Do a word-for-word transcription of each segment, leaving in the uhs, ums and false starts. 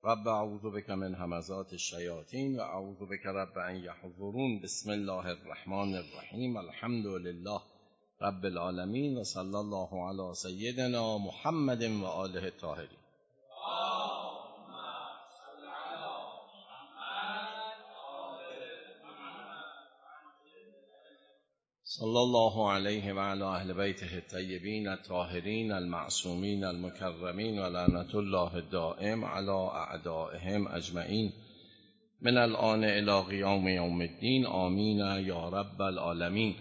رب اعوذ بک من همزات الشیاطین و اعوذ بک رب ان یحضرون. بسم الله الرحمن الرحیم. الحمد لله رب العالمین و صلی الله علی سیدنا محمد و آله الطاهرین. صلی الله علیه و علی اهل بیته الطیبین الطاهرین المعصومین المکرمین و لعنت الله الدائم علی اعدائهم اجمعین من الآن الی قیام یوم الدین. آمین یا رب العالمین.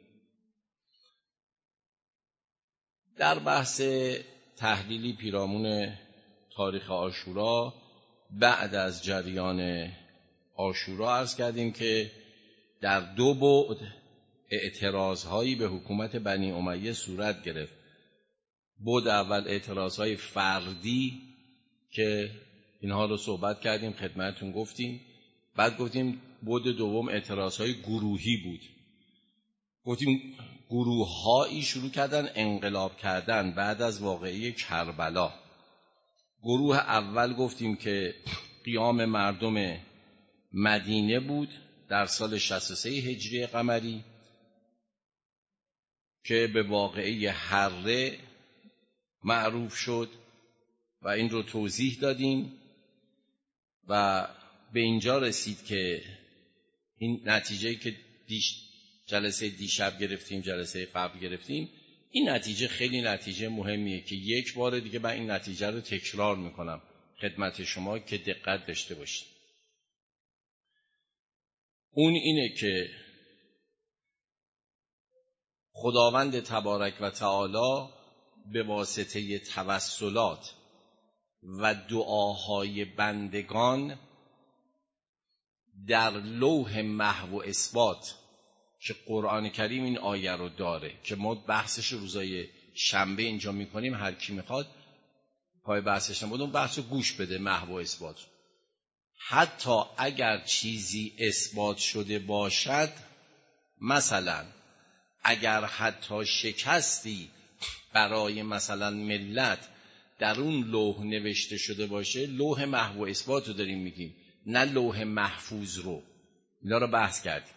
در بحث تحلیلی پیرامون تاریخ عاشورا بعد از جریان عاشورا عرض کردیم که در دو بعد اعتراضهایی به حکومت بنی امیه صورت گرفت. بعد اول اعتراضهای فردی که اینها رو صحبت کردیم، خدمتتون گفتیم. بعد گفتیم بعد دوم اعتراضهای گروهی بود. گفتیم گروه‌هایی شروع کردن انقلاب کردن بعد از واقعه کربلا. گروه اول گفتیم که قیام مردم مدینه بود در سال شصت و سه هجری قمری که به واقعه حره معروف شد و این رو توضیح دادیم و به اینجا رسید که این نتیجه‌ای که دیش جلسه دیشب گرفتیم، جلسه قبل گرفتیم، این نتیجه خیلی نتیجه مهمیه که یک بار دیگه من این نتیجه رو تکرار میکنم خدمت شما که دقت داشته باشید. اون اینه که خداوند تبارک و تعالی به واسطه توسلات و دعاهای بندگان در لوح محو و اثبات که قرآن کریم این آیه رو داره که ما بحثش روزای شنبه اینجا میکنیم، هر کی میخواد پای بحثش نبود اون بحث رو گوش بده. محو و اثبات حتی اگر چیزی اثبات شده باشد، مثلا اگر حتی شکستی برای مثلا ملت در اون لوح نوشته شده باشه، لوح محو و اثبات رو داریم میگیم، نه لوح محفوظ رو. اینا رو بحث کردیم.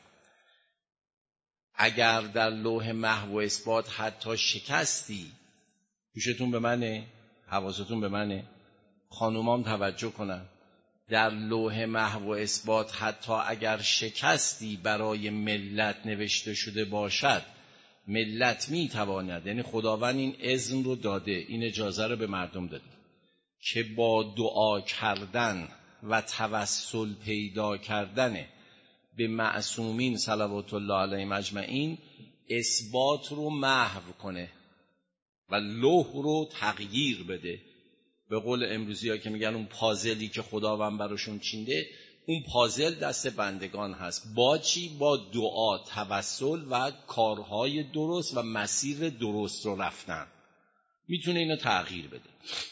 اگر در لوح محو و اثبات حتی شکستی، گوشتون به منه، حواستون به منه، خانومام توجه کنن، در لوح محو و اثبات حتی اگر شکستی برای ملت نوشته شده باشد، ملت میتواند، یعنی خداوند این اذن رو داده، این اجازه رو به مردم داده که با دعا کردن و توسل پیدا کردن به معصومین صلوات الله علیهم اجمعین اثبات رو محو کنه و لوح رو تغییر بده. به قول امروزی ها که میگن اون پازلی که خداوند براشون چینده، اون پازل دست بندگان هست. با چی؟ با دعا، توسل و کارهای درست و مسیر درست رو رفتن میتونه اینو تغییر بده.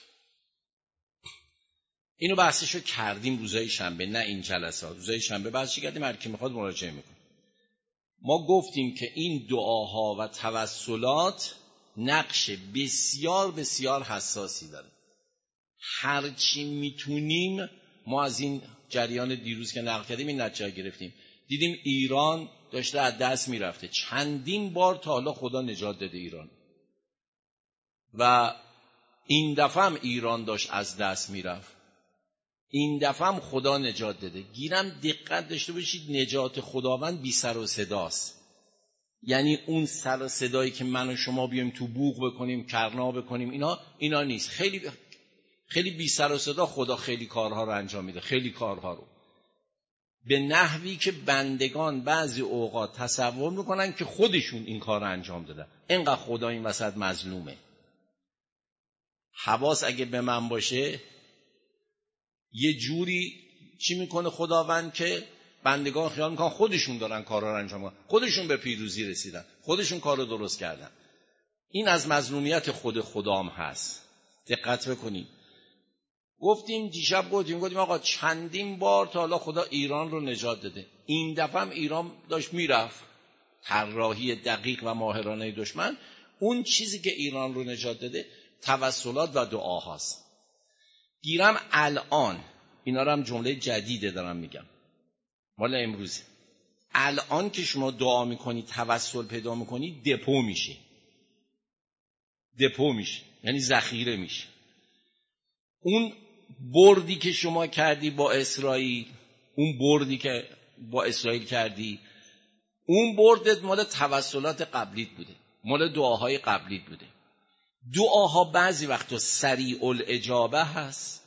اینو بحثشو کردیم روزای شنبه، نه این جلسات. روزای شنبه بحثش کردیم، هر کی میخواد مراجعه میکنه. ما گفتیم که این دعاها و توسلات نقش بسیار بسیار حساسی داره. هرچی میتونیم ما از این جریان دیروز که نقل کردیم این نتیجه گرفتیم. دیدیم ایران داشته از دست میرفته. چندین بار تا حالا خدا نجات داده ایران و این دفعه هم ایران داشت از دست میرفت. این دفعه هم خدا نجات داده. گیرم دقت داشته باشید، نجات خداوند بی سر و صداست. یعنی اون سر و صدایی که من و شما بیایم تو بوق بکنیم، کرنا بکنیم، اینا اینا نیست. خیلی خیلی بی سر و صدا خدا خیلی کارها رو انجام میده، خیلی کارها رو به نحوی که بندگان بعضی اوقات تصور میکنن که خودشون این کار رو انجام دادن. اینقدر خدا این وسط مظلومه. حواس اگه به من باشه، یه جوری چی میکنه خداوند که بندگان خیال میکنن خودشون دارن کارا رو انجام میدن، خودشون به پیروزی رسیدن، خودشون کار رو درست کردن. این از مظلومیت خود خدام هست. دقت بکنید. گفتیم دیشب گفتیم گفتیم آقا چندین بار تا حالا خدا ایران رو نجات داده. این دفعه هم ایران داشت میرفت. طراحی دقیق و ماهرانه دشمن، اون چیزی که ایران رو نجات داده توسلات و دعا هاست. گیرم الان اینا رو هم جمله جدیده دارم میگم، مال امروزه. الان که شما دعا میکنی توسل پیدا میکنی دپو میشه، دپو میشه یعنی ذخیره میشه. اون بردی که شما کردی با اسرائیل، اون بردی که با اسرائیل کردی، اون بردت مال توسلات قبلیت بوده، مال دعاهای قبلیت بوده. دعاها بعضی وقتا سریع الاجابه هست،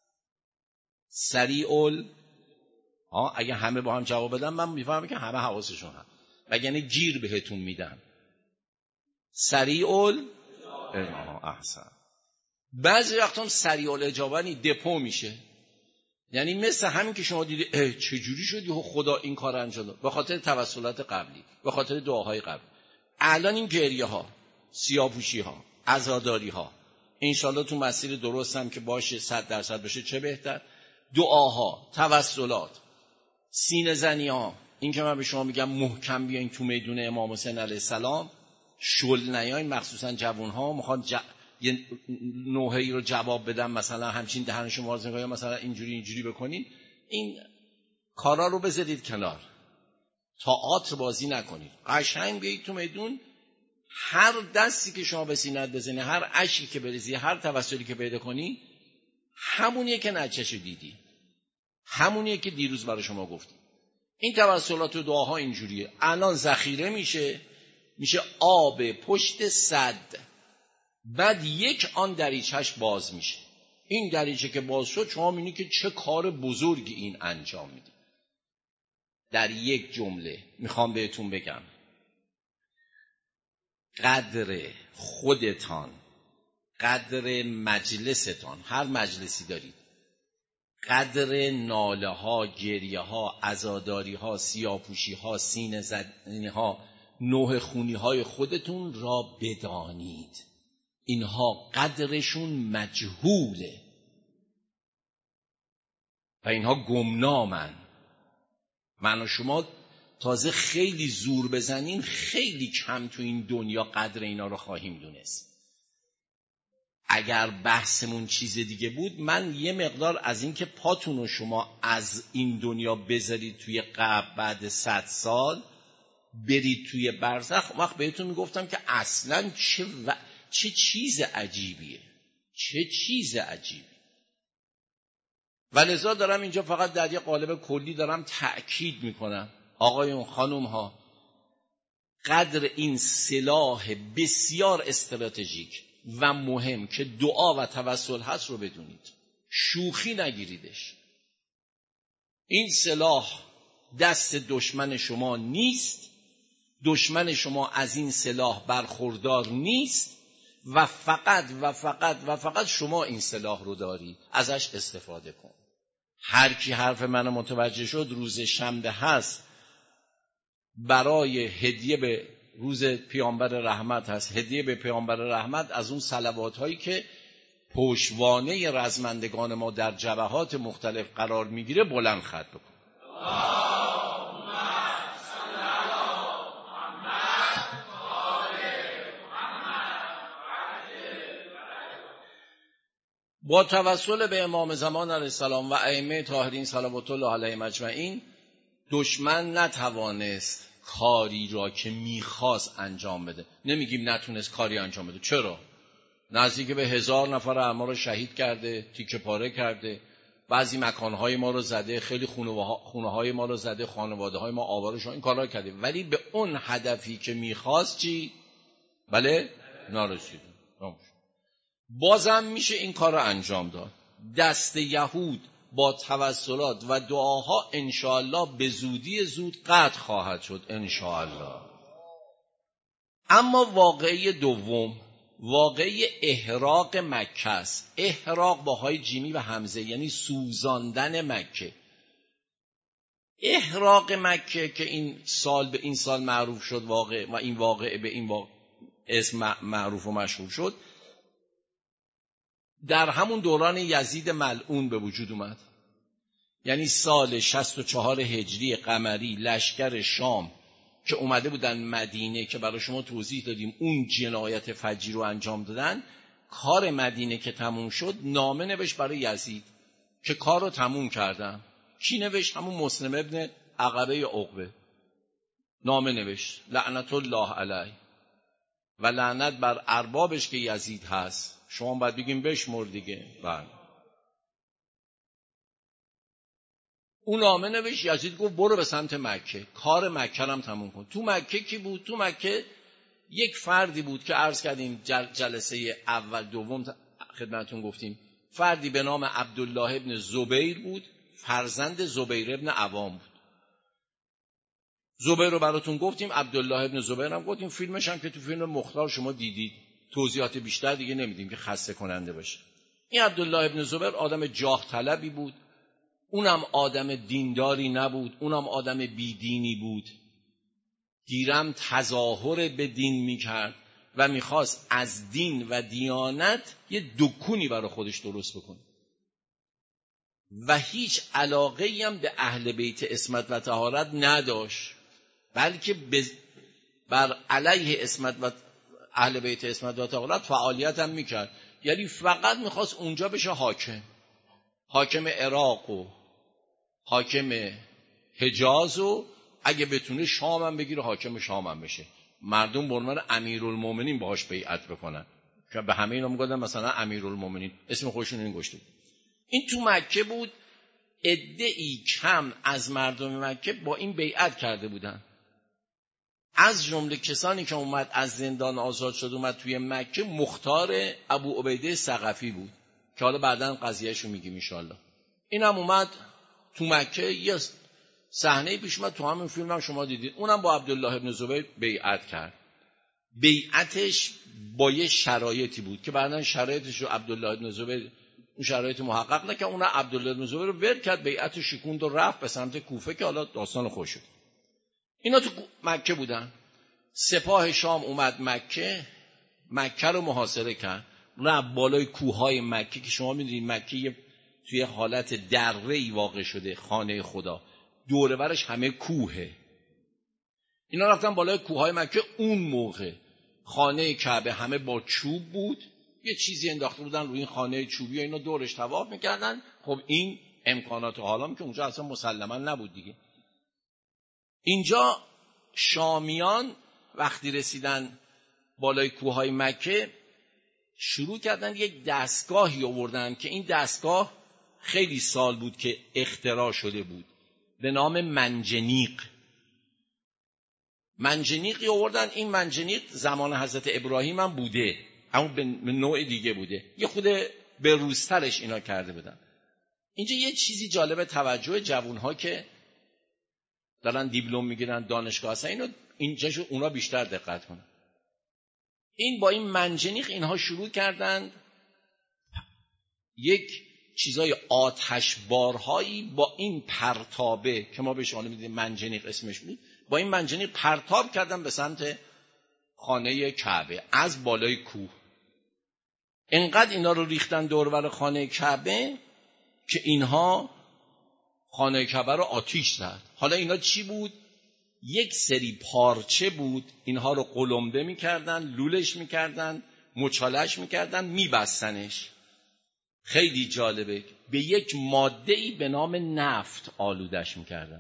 سریع ال ها اگه همه با هم جواب بدن من میفهمم که همه حواسشون هست، وگرنه گیر بهتون میدن. سریع ال احسن. بعضی وقتا هم سریع الاجابه نی دپو میشه، یعنی مثل همین که شما دیدی چجوری شدی خدا این کار انجام داد، به خاطر توسلات قبلی، به خاطر دعاهای قبلی. الان این گریه ها، سیاه‌پوشی ها، عزاداری ها، انشالله تو مسیر درست هم که باشه صد درصد بشه چه بهتر. دعاها، توسلات، سینه زنی ها، این که من به شما میگم محکم بیاین تو میدون امام حسین علیه السلام، شل نیاین، مخصوصا جوان ها میخوان ج... یه نوحه‌ای رو جواب بدن، مثلا همچین دهنشو باز نگاه یا مثلا اینجوری اینجوری بکنین، این کارا رو بذارید کنار، تئاتر بازی نکنید، قشنگ بیایید تو میدون. هر دستی که شما به سینه‌ت بزنی، هر اشکی که بریزی، هر توسلی که پیدا کنی، همونیه که نچشو دیدی، همونیه که دیروز برای شما گفتیم. این توسلات و دعاها اینجوریه. الان ذخیره میشه، میشه آب پشت سد، بعد یک آن دریچه‌اش باز میشه. این دریچه که باز شد شما میبینی که چه کار بزرگی این انجام میده. در یک جمله میخوام بهتون بگم، قدر خودتان، قدر مجلستان، هر مجلسی دارید، قدر ناله ها، گریه ها، عزاداری ها، سیاه‌پوشی ها، سینه زنی ها، نوح خونی های خودتون را بدانید. اینها قدرشون مجهوله و اینها گمنامن. من و شما تازه خیلی زور بزنیم خیلی کم تو این دنیا قدر اینا رو خواهیم دونست. اگر بحثمون چیز دیگه بود، من یه مقدار از این که پاتون رو شما از این دنیا بذارید توی قبر، بعد صد سال برید توی برزخ، وقت بهتون میگفتم که اصلاً چه, و... چه چیز عجیبیه، چه چیز عجیبی. و لذا دارم اینجا فقط در یه قالب کلی دارم تأکید میکنم آقایون خانوم ها، قدر این سلاح بسیار استراتژیک و مهم که دعا و توسل هست رو بدونید، شوخی نگیریدش. این سلاح دست دشمن شما نیست، دشمن شما از این سلاح برخوردار نیست و فقط و فقط و فقط شما این سلاح رو داری، ازش استفاده کن. هر کی حرف منو متوجه شد، روز شنبه هست، برای هدیه به روز پیامبر رحمت هست، هدیه به پیامبر رحمت از اون صلوات هایی که پشتوانه رزمندگان ما در جبهات مختلف قرار میگیره بلند خط بکن. با توسل به امام زمان علیه السلام و ائمه طاهرین صلوات الله علیهم اجمعین، دشمن نتوانست کاری را که میخواست انجام بده. نمیگیم نتونست کاری انجام بده، چرا؟ نزدیک به هزار نفر ما رو شهید کرده، تیکه پاره کرده، بعضی مکانهای ما رو زده، خیلی خونه های ما رو زده، خانواده های ما آواره شد، این کارا کرده، ولی به اون هدفی که میخواست چی؟ بله؟ نرسید. بازم میشه این کار رو انجام داد. دست یهود با توسلات و دعاها انشاءالله به زودی زود قطع خواهد شد انشاءالله. اما واقعه دوم، واقعه احراق مکه است. احراق با های جیمی و همزه، یعنی سوزاندن مکه. احراق مکه که این سال به این سال معروف شد واقع و این واقعه به این واقع اسم معروف و مشهور شد، در همون دوران یزید ملعون به وجود اومد. یعنی سال شصت و چهار هجری قمری لشکر شام که اومده بودن مدینه که برای شما توضیح دادیم اون جنایت فجی رو انجام دادن، کار مدینه که تموم شد نامه نوشت برای یزید که کار رو تموم کردم. کی نوشت؟ همون مسلم ابن عقبه یا عقبه نامه نوشت لعنت الله علیه و لعنت بر اربابش که یزید هست. شما باید بگیم بشمر دیگه. بله. اون نامه نوشت، یزید گفت برو به سمت مکه، کار مکه هم تموم کن. تو مکه کی بود؟ تو مکه یک فردی بود که عرض کردیم جل جلسه اول دوم خدمتون گفتیم، فردی به نام عبدالله ابن زبیر بود، فرزند زبیر ابن عوام بود. زبیر رو براتون گفتیم، عبدالله ابن زبیر هم گفتیم، فیلمش هم که تو فیلم مختار شما دیدید، توضیحات بیشتر دیگه نمیدیم که خسته کننده باشه. این عبدالله ابن زبیر آدم جاه طلبی بود، اونم آدم دینداری نبود، اونم آدم بیدینی بود. گیرم تظاهر به دین میکرد و میخواست از دین و دیانت یه دکونی برای خودش درست بکنه و هیچ علاقه‌ای هم به اهل بیت عصمت و طهارت نداشت، بلکه بر علیه عصمت و اهل بیت عصمت و طهارت فعالیت هم میکرد. یعنی فقط میخواست اونجا بشه حاکم، حاکم عراق و حاکم حجاز و اگه بتونه شام هم بگیره حاکم شام هم بشه، مردم به عنوان امیرالمومنین باهاش بیعت بکنن که به همه اینا میگفتن مثلا امیرالمومنین، اسم خودشون این گشته. این تو مکه بود. عده‌ای کم از مردم مکه با این بیعت کرده بودن. از جمله کسانی که اومد از زندان آزاد شد اومد توی مکه، مختار ابو عبیده ثقفی بود که حالا بعداً قضیه‌شو میگیم ان شاء الله. اینم اومد تو مکه، یه صحنه پیش اومد تو همین فیلم هم شما دیدید، اونم با عبدالله ابن زبیر بیعت کرد. بیعتش با یه شرایطی بود که بعداً شرایطش رو عبدالله ابن زبیر اون شرایط محقق نکرد، اون عبدالله ابن زبیر رو ول کرد، بیعت شکوند و رفت به سمت کوفه که حالا داستان خوش شد. اینا تو مکه بودن. سپاه شام اومد مکه، مکه رو محاصره کرد. رفت بالای کوههای مکه که شما میدونید مکه توی حالت دره‌ای واقع شده، خانه خدا، دور برش همه کوهه. اینا رفتن بالای کوههای مکه. اون موقع خانه کعبه همه با چوب بود، یه چیزی انداخته بودن روی این خانه چوبی و اینا دورش طواف میکردن. خب این امکانات حالا که اونجا اصلا مسلما نبود دیگه. اینجا شامیان وقتی رسیدن بالای کوههای مکه شروع کردن یک دستگاهی آوردن که این دستگاه خیلی سال بود که اختراع شده بود به نام منجنیق. منجنیقی آوردن. این منجنیق زمان حضرت ابراهیم هم بوده، اما به نوع دیگه بوده، یه خود به روزترش اینا کرده بودن. اینجا یه چیزی جالب توجه جوانها که دارن دیپلم میگیرن دانشگاه هستن، اینو اینجاشو اونا بیشتر دقت کنن. این با این منجنیق اینها شروع کردن یک چیزای آتشبارهایی با این پرتابه که ما بهش آنه میدیم منجنیق اسمش بود، با این منجنیق پرتاب کردن به سمت خانه کعبه از بالای کوه. انقدر اینا رو ریختن دور بر خانه کعبه که اینها خانه کعبه رو آتیش زد. حالا اینا چی بود؟ یک سری پارچه بود، اینها رو قلمبه میکردن، لولش میکردن، مچالش میکردن، میبستنش. خیلی جالبه. به یک ماده‌ای به نام نفت آلودش میکردن.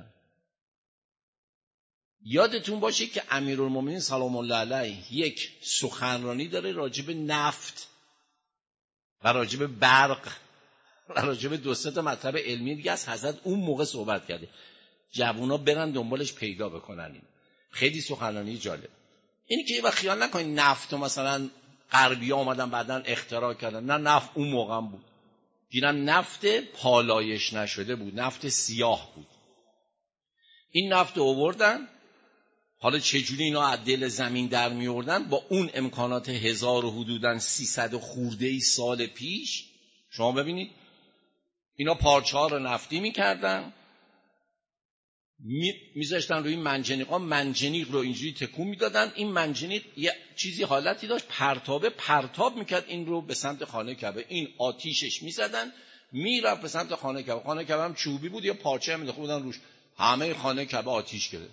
یادتون باشه که امیرالمومنین سلام الله علیه یک سخنرانی داره راجب نفت و راجب برق و راجب دو سه تا مطلب علمی دیگه از حضرت اون موقع صحبت کرده. جوونا برن دنبالش پیدا بکنن. این خیلی سخنرانی جالب. اینی که یه وقت خیال نکنید نفت و مثلا غربی‌ها اومدن بعدن اختراع کردن. نه، نفت اون موقع هم بود. دیدن نفت پالایش نشده بود، نفت سیاه بود. این نفت رو آوردن. حالا چجوری اینا از دل زمین در می آوردن با اون امکانات هزار و حدوداً سیصد خورده ای سال پیش. شما ببینید اینا پارچه ها رو نفتی می کردن، می زشتن روی منجنیقا، منجنیق رو اینجوری تکون می دادن. این منجنیق یه چیزی حالتی داشت، پرتابه پرتاب می کرد این رو به سمت خانه کعبه. این آتیشش می زدن می رفت به سمت خانه کعبه. خانه کعبه هم چوبی بود، یا پارچه هم انداخته بودن روش، همه خانه کعبه آتیش گرفت.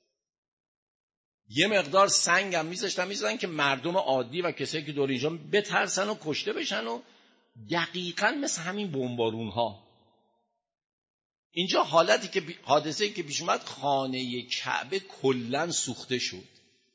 یه مقدار سنگ هم میذاشتن میذاشتن که مردم عادی و کسایی که دور اینجا بترسن و کشته بشن. و دقیقاً مثل همین بمبارون ها اینجا حالتی که بی... حادثه‌ای که پیش اومد، خانه کعبه کلاً سوخته شد.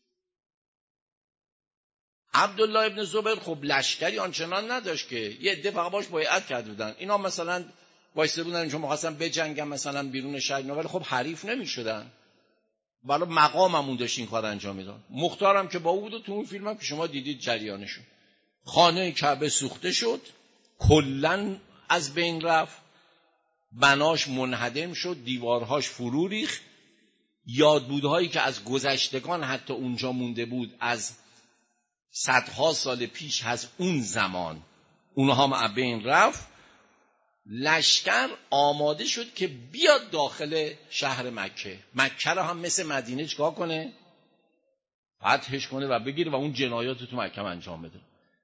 عبدالله ابن زبیر خب لشکری آنچنان نداشت که، یه عده فقط باش بیعت کرده بودن. اینا مثلا وایساده بودن اینجا می‌خواستن بجنگن مثلا بیرون شهر، ولی خب حریف نمی‌شدن. ولی مقاممون داشت این کار انجام میداد. مختارم که با او بود و تو اون فیلمم که شما دیدید جریانشو. خانه کعبه سوخته شد، کلاً از بین رفت، بناش منهدم شد، دیوارهاش فرو ریخت. یادبودهایی که از گذشتگان حتی اونجا مونده بود، از صدها سال پیش از اون زمان، اونها هم از بین رفت. لشکر آماده شد که بیاد داخل شهر مکه. مکه رو هم مثل مدینه چیکار کنه؟ فتحش کنه و بگیره و اون جنایات تو مکه انجام بده.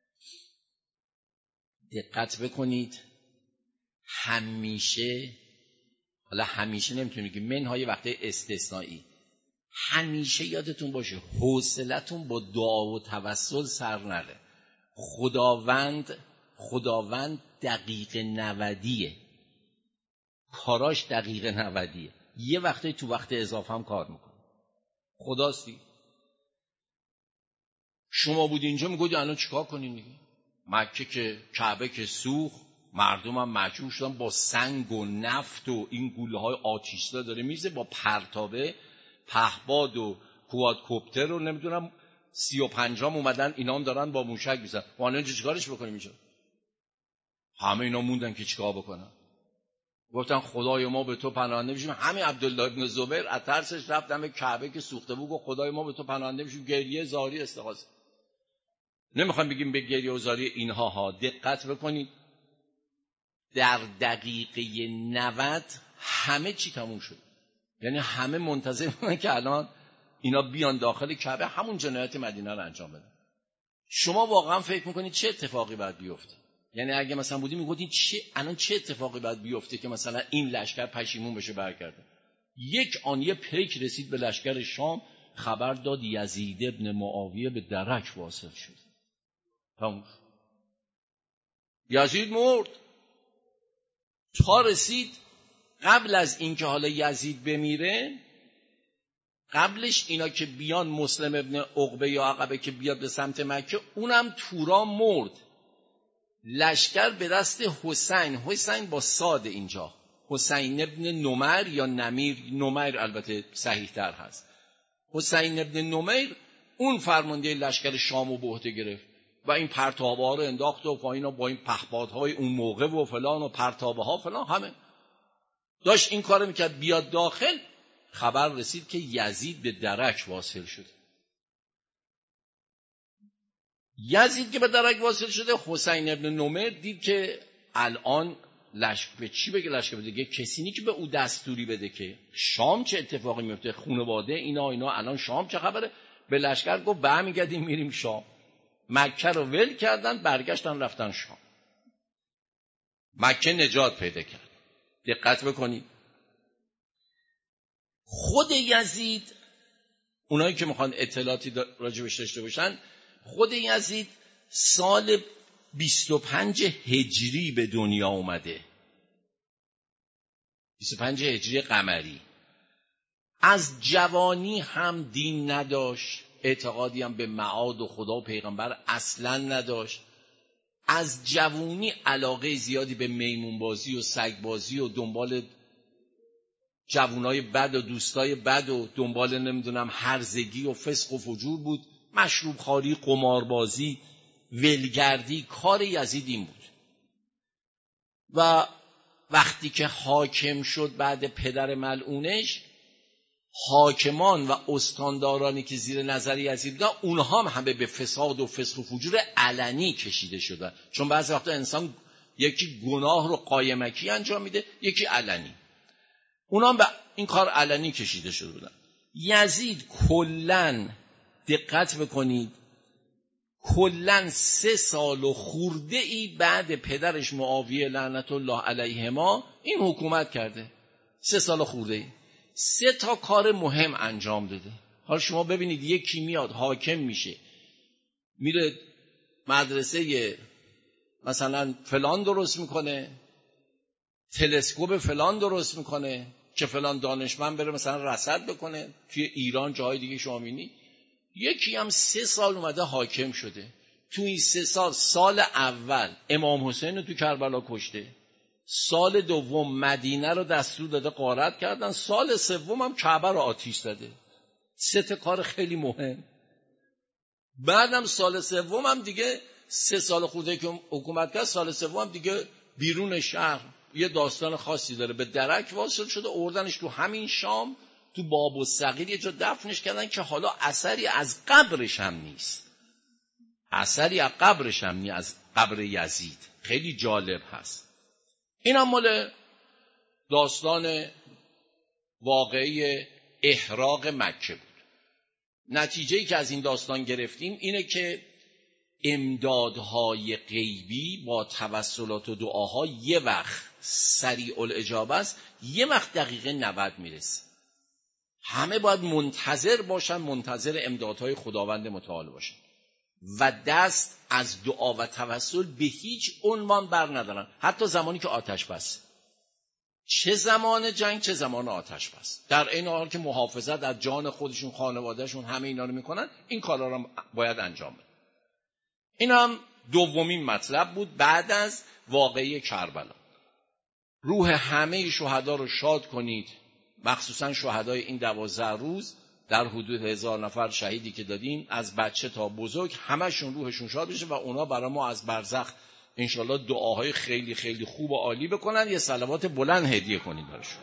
دقت بکنید، همیشه، حالا همیشه نمیتونی که منهای وقته استثنایی، همیشه یادتون باشه حوصلتون با دعا و توسل سر نره. خداوند خداوند دقیقه نودیه، کاراش دقیقه نودیه، یه وقته تو وقت اضافه هم کار میکنه. خداستی شما بودی اینجا میگودی الان چیکار کنیم دیگه؟ مکه که کعبه که سوخت، مردم هم مجبور شدن با سنگ و نفت و این گوله های آتش‌زده داره میزه، با پرتابه پهباد و کوادکوپتر رو نمیدونم سی و پنجام اومدن، اینا هم دارن با موشک میزن. ما الان چیکارش بکنیم اینجا؟ همه اینا موندن که چیکار بکنن. گفتن خدای ما به تو پناهنده میشیم. همین عبدالله ابن زبیر از ترسش رفت دم کعبه که سوخته بود، گفت خدای ما به تو پناهنده میشیم، گریه زاری استغاثه. نمیخوام بگیم به گریه و زاری اینها ها. دقت بکنید، در دقیقه نود همه چی تموم شد. یعنی همه منتظر بودن که الان اینا بیان داخل کعبه همون جنایت مدینه رو انجام بدن. شما واقعا فکر میکنید چه اتفاقی باید بیفته؟ یعنی اگه مثلا بودی میگفتید چه الان چه اتفاقی باید بیفته که مثلا این لشکر پشیمون بشه برگرده؟ یک آن یه پیک رسید به لشکر شام، خبر داد یزید ابن معاویه به درک واصل شد. تموم. یزید مرد. تا رسید قبل از اینکه حالا یزید بمیره، قبلش اینا که بیان، مسلم ابن عقبه یا عقبه که بیاد به سمت مکه، اونم تورا مرد. لشکر به دست حسین، حسین با صاد اینجا، حسین ابن نمیر یا نمیر، نمیر البته صحیح تر هست. حسین ابن نمیر اون فرمانده لشکر شامو به عهده گرفت و این پرتابه رو انداخت و اینا با این پهپادهای اون موقع و فلان و پرتابه ها فلان همه داشت این کارو میکرد. بیاد داخل، خبر رسید که یزید به درک واصل شد. یزید که به درک واصل شده، حسین ابن نمیر دید که الان لشکر به چی بگه؟ لشکر بده کسی نی که به او دستوری بده که شام چه اتفاقی میفته، خانواده اینا اینا الان شام چه خبره. به لشکر گفت برمیگردیم میریم شام. مکه رو ول کردن، برگشتن رفتن شام. مکه نجات پیدا کرد. دقت بکنید، خود یزید، اونایی که میخوان اطلاعاتی راجبش داشته باشن، خود یزید سال بیست و پنج هجری به دنیا اومده، بیست و پنج هجری قمری. از جوانی هم دین نداشت، اعتقادی هم به معاد و خدا و پیغمبر اصلا نداشت. از جوانی علاقه زیادی به میمون بازی و سگ بازی و دنبال جوانای بد و دوستای بد و دنبال نمیدونم هرزگی و فسق و فجور بود، مشروب خواری، قماربازی، ولگردی. کار یزید این بود. و وقتی که حاکم شد بعد پدر ملعونش، حاکمان و استاندارانی که زیر نظر یزید بودن، اونها هم همه به فساد و فسق و فجور علنی کشیده شدن. چون بعضی وقتا انسان یکی گناه رو قایمکی انجام میده، یکی علنی. اونا هم به این کار علنی کشیده شده بودن. یزید کلن، دقت بکنید، کلن سه سال و خورده ای بعد پدرش معاویه لعنت الله علیهما این حکومت کرده. سه سال و خورده ای سه تا کار مهم انجام داده. حالا شما ببینید، یکی میاد حاکم میشه، میره مدرسه مثلا فلان درست میکنه، تلسکوپ فلان درست میکنه که فلان دانشمند بره مثلا رصد بکنه. توی ایران جاهای دیگه شما می‌بینی یکی هم سه سال اومده حاکم شده، تو این سه سال سال اول امام حسین رو تو کربلا کشته، سال دوم مدینه رو دستور داده غارت کردن، سال سوم هم کعبه رو آتیش زده. سه تا کار خیلی مهم. بعدم سال سوم هم دیگه سه سال خورده که حکومت کرد، سال سوم هم دیگه بیرون شهر یه داستان خاصی داره، به درک واصل شده، آوردنش تو همین شام تو باب الصغیر یه جا دفنش کردن که حالا اثری از قبرش هم نیست، اثری از قبرش هم نیست، از قبر یزید. خیلی جالب هست. این هم مال داستان واقعی احراق مکه بود. نتیجه‌ای که از این داستان گرفتیم اینه که امدادهای غیبی با توسلات و دعاها یه وقت سریع الاجابه است، یه وقت دقیقه نود میرسه. همه باید منتظر باشن، منتظر امدادهای خداوند متعال باشن و دست از دعا و توسل به هیچ عنوان بر ندارن، حتی زمانی که آتش بس، چه زمان جنگ چه زمان آتش بس، در این حال که محافظت از جان خودشون، خانوادهشون، همه اینا رو میکنن، این کارا رو باید انجام بدن. این هم دومین مطلب بود بعد از واقعه کربلا. روح همه شهدا رو شاد کنید، مخصوصا شهدای این دوازده روز، در حدود هزار نفر شهیدی که دادیم، از بچه تا بزرگ، همشون روحشون شاد بشه و اونا برای ما از برزخ انشالله دعاهای خیلی خیلی خوب و عالی بکنن. یه صلوات بلند هدیه کنید براشون.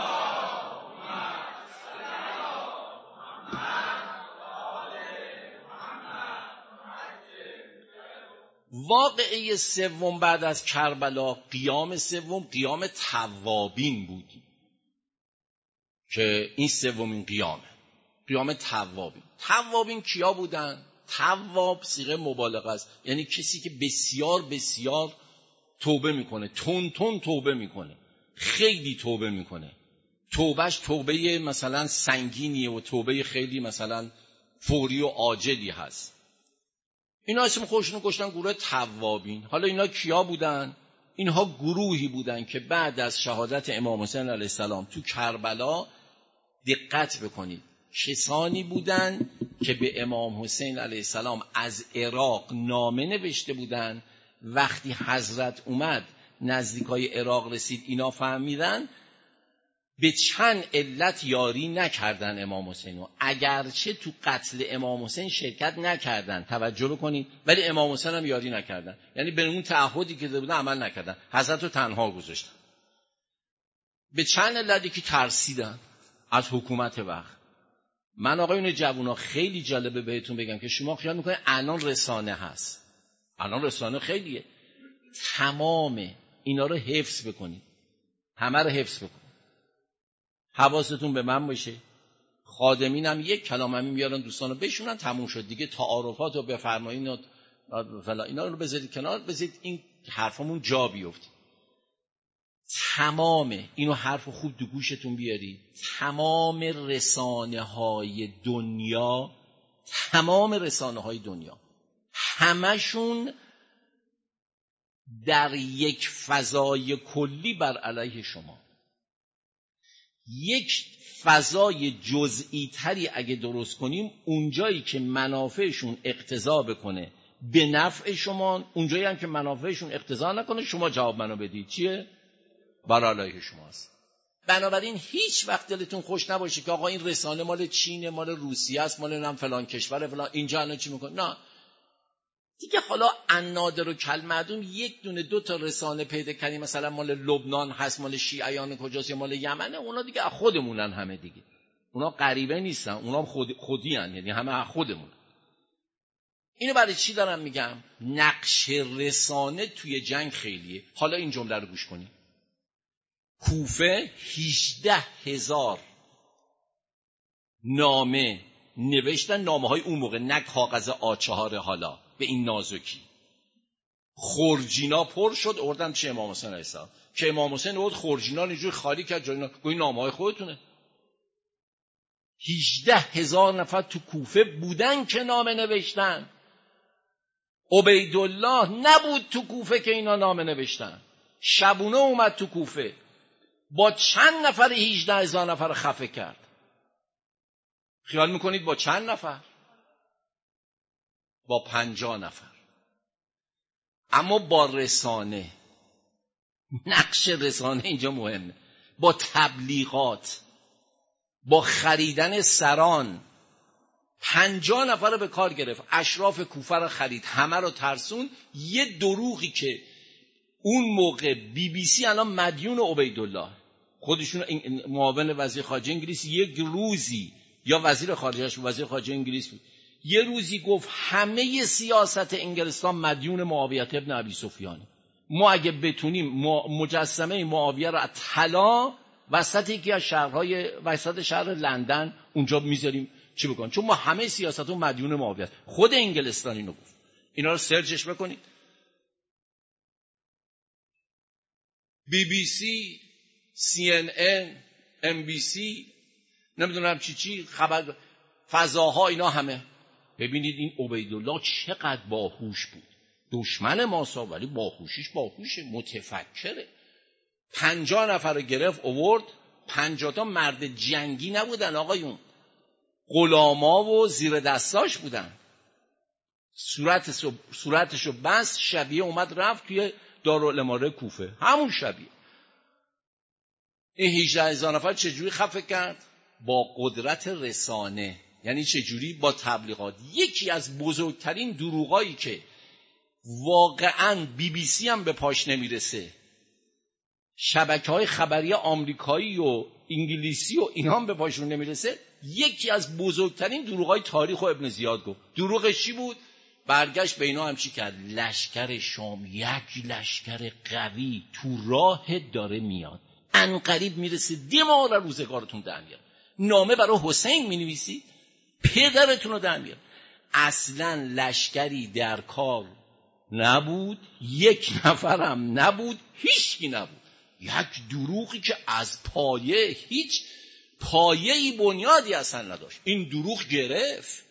واقعه سوم بعد از کربلا، قیام سوم، قیام توابین بود که این سومین قیامه، قیام توابین. توابین کیا بودن؟ تواب صیغه مبالغه است، یعنی کسی که بسیار بسیار توبه میکنه، تون تون توبه میکنه، خیلی توبه میکنه، توبهش توبه مثلا سنگینیه و توبه خیلی مثلا فوری و عاجلی هست. اینا اسم خودشونو گذاشتن گروه توابین. حالا اینا کیا بودن؟ اینها گروهی بودن که بعد از شهادت امام حسین علیه السلام تو کربلا، دقت بکنید، کسانی بودن که به امام حسین علیه السلام از عراق نامه نوشته بودن. وقتی حضرت اومد نزدیکای عراق رسید، اینا فهمیدن به چند علت یاری نکردن امام حسین رو، اگرچه تو قتل امام حسین شرکت نکردن، توجه بکنید، ولی امام حسین هم یاری نکردن، یعنی به اون تعهدی که داده بودن عمل نکردن، حضرت رو تنها گذاشتن. به چند علتی که ترسیدن از حکومت وقت. من آقایون جوونا خیلی جالبه بهتون بگم که شما خیال میکنید الان رسانه هست، الان رسانه خیلیه، تمام اینا رو حفظ بکنید، همه رو حفظ بکنید، حواستون به من باشه. خادمینم یک کلام همین میارن دوستانو بشونن، تموم شد دیگه. تعارفات رو بفرمایید و فلا اینا رو بذارید کنار، بذارید این حرفمون جا بیفته. تمام اینو حرف خوب دو گوشتون بیارید، تمام رسانه های دنیا، تمام رسانه های دنیا همشون در یک فضای کلی بر علیه شما. یک فضای جزئی تری اگه درست کنیم، اونجایی که منافعشون اقتضا بکنه به نفع شما، اونجایی هم که منافعشون اقتضا نکنه شما جواب منو بدید چیه؟ بر علیه شماست. بنابراین هیچ وقت دلتون خوش نباشه که آقا این رسانه مال چینه، مال روسیه است، مال نم فلان کشور فلان، اینجا الان چی میکنه؟ نه دیگه. حالا النادر و کالمعدوم یک دونه دو تا رسانه پیدا کردیم، مثلا مال لبنان هست، مال شیعیان کجاست، یا مال یمنه، اونا دیگه خودمونن، همه دیگه اونا غریبه نیستن، اونا خود خودی ان، یعنی همه خودمون. اینو برای چی دارم میگم؟ نقش رسانه توی جنگ خیلیه. حالا این جمله رو گوش کنید. کوفه هجده هزار نامه نوشتن، نامه های اون موقع، نه کاغذ آ چهار حالا به این نازکی. خورجینا پر شد، آوردن چه امام حسین علیه السلام، که امام حسین آورد خورجینا اینجوری خالی کرد، جاینا گویا نامه های خودتونه. هجده هزار نفر تو کوفه بودن که نامه نوشتن. عبیدالله نبود تو کوفه که اینا نامه نوشتن. شبونه اومد تو کوفه، با چند نفر هجده هزار نفر خفه کرد. خیال میکنید با چند نفر؟ با پنجاه نفر. اما با رسانه، نقش رسانه اینجا مهمه، با تبلیغات، با خریدن سران، پنجاه نفر رو به کار گرفت، اشراف کوفه رو خرید، همه رو ترسون. یه دروغی که اون موقع بی بی سی الان مدیون عبیدالله، خودشون معاون وزیر خارجه انگلیس، یک روزی یا وزیر خارجهش وزیر خارجه انگلیس بود، یه روزی گفت همه سیاست انگلستان مدیون معاویه ابن ابی سفیانه. ما اگه بتونیم مجسمه معاویه رو از طلا وسط یکی از شهرهای وسط شهر لندن اونجا میذاریم چی بکن، چون ما همه سیاستون مدیون معاویه. خود انگلستان اینو گفت. اینا رو سرچش بکنید. بی بی سی، سی ان ان، ام بی سی، نمیدونم چی چی، خبر فضاها، اینا همه. ببینید این عبیدالله چقدر باهوش بود. دشمن ماسا ولی باهوشیش باهوشه، متفکره. پنجاه نفر رو گرفت آورد. پنجاه تا مرد جنگی نبودن آقایون، غلاما و زیر دستاش بودن. صورتشو صورتشو بس، شبیه اومد رفت توی دارالاماره کوفه، همون شبیه. این هجده هزار نفر چجوری خفه کرد؟ با قدرت رسانه. یعنی چجوری؟ با تبلیغات. یکی از بزرگترین دروغایی که واقعاً بی بی سی هم به پاش نمیرسه، شبکه‌های خبری آمریکایی و انگلیسی و اینا هم به پاشون نمیرسه، یکی از بزرگترین دروغای تاریخ و ابن زیاد گفت. دروغش چی بود؟ برگشت به اینا هم چی کرد؟ لشکر شام، یک لشکر قوی تو راه داره میاد، عنقریب میرسه، دمار روزگارتون در میاد. نامه برای حسین مینویسی، پدرتون رو در میاد. اصلا لشکری در کار نبود، یک نفرم نبود، هیچکی نبود. یک دروغی که از پایه، هیچ پایه‌ای بنیادی اصلا نداشت. این دروغ گرفت.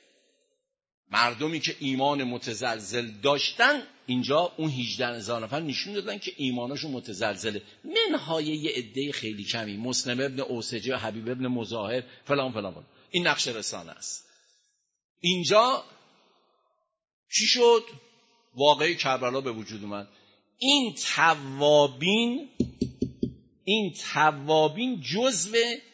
مردمی که ایمان متزلزل داشتن، اینجا اون هجده هزار نفر نشون دادن که ایمانشون متزلزله. منهای یه عده خیلی کمی، مسلم ابن اوسجه، حبیب ابن مظاهر، فلان فلان فلان. این نقش رسانه است. اینجا چی شد؟ واقعی کربلا به وجود اومد. این توابین این توابین جزو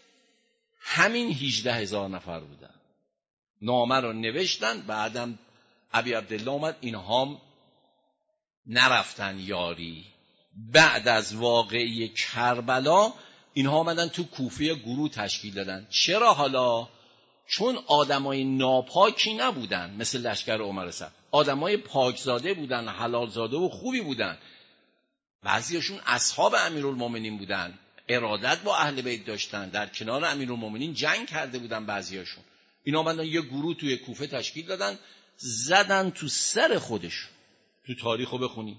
همین هجده هزار نفر بودن. نامه رو نوشتن، بعدم ابی عبدالله اومد، اینها نرفتن یاری. بعد از واقعی کربلا اینها آمدن تو کوفه گروه تشکیل دادن. چرا حالا؟ چون آدمای ناپاکی نبودن مثل لشکر عمر صاحب، آدمای پاکزاده بودن، حلالزاده و خوبی بودن. بعضیاشون اصحاب امیرالمومنین بودن، ارادت با اهل بیت داشتن، در کنار امیرالمومنین جنگ کرده بودن بعضیاشون. اینا آمدن یه گروه توی کوفه تشکیل دادن، زدن تو سر خودشون. تو تاریخو بخونی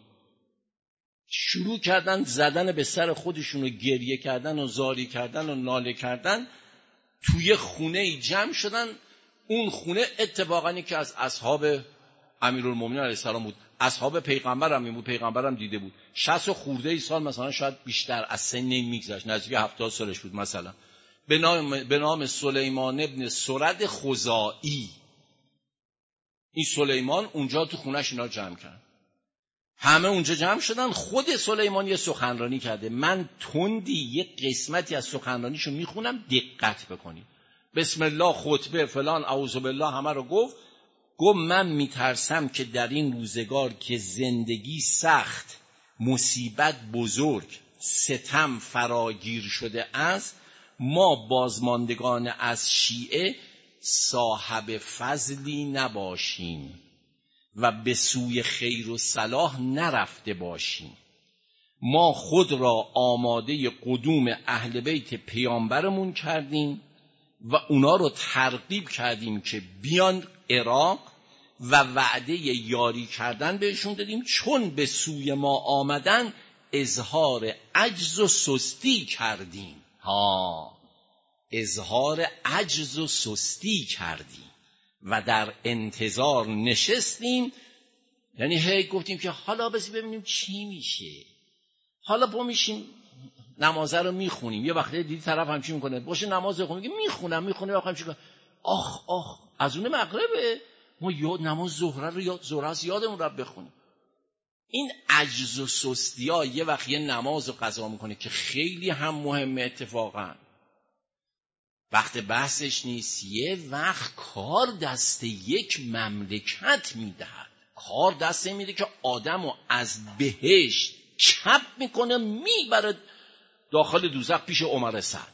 شروع کردن زدن به سر خودشون و گریه کردن و زاری کردن و ناله کردن. توی خونه جمع شدن. اون خونه اتفاقا که از اصحاب امیرالمومنین علیه السلام بود، اصحاب پیغمبر هم بود، پیغمبر هم دیده بود. شصت خورده ای سال مثلا، شاید بیشتر از سن میگذشت، نزدیک هفتاد سالش بود مثلا. به نام به نام سلیمان ابن سرد خزاعی. این سلیمان اونجا تو خونش اینا جمع کرد. همه اونجا جمع شدن. خود سلیمان یه سخنرانی کرده. من تندی یه قسمتی از سخنرانیشو میخونم، دقت بکنید. بسم الله، خطبه، فلان، اعوذ بالله، همه رو گفت. گفت من میترسم که در این روزگار که زندگی سخت، مصیبت بزرگ، ستم فراگیر شده است، ما بازماندگان از شیعه صاحب فضلی نباشیم و به سوی خیر و صلاح نرفته باشیم. ما خود را آماده قدوم اهل بیت پیامبرمون کردیم و اونا رو ترغیب کردیم که بیان عراق و وعده یاری کردن بهشون دادیم. چون به سوی ما آمدن اظهار عجز و سستی کردیم. ها، اظهار عجز و سستی کردیم و در انتظار نشستیم. یعنی هی گفتیم که حالا بس ببینیم چی میشه، حالا با میشیم نمازه رو میخونیم، یه وقتی دیدی طرف همچین میکنه باشه نماز بخونیم، میگه میخونم میخونیم آخه همچین کنه، آخ آخ از اون مغربه ما یاد نماز ظهر رو یاد ظهر از یادمون رو بخونیم. این عجز و سستی ها یه وقت یه نماز رو قضا میکنه که خیلی هم مهمه. اتفاقا وقت بحثش نیست، یه وقت کار دست یک مملکت میدهد، کار دست میده که آدم رو از بهشت چپ میکنه میبره داخل دوزخ پیش عمر سعد.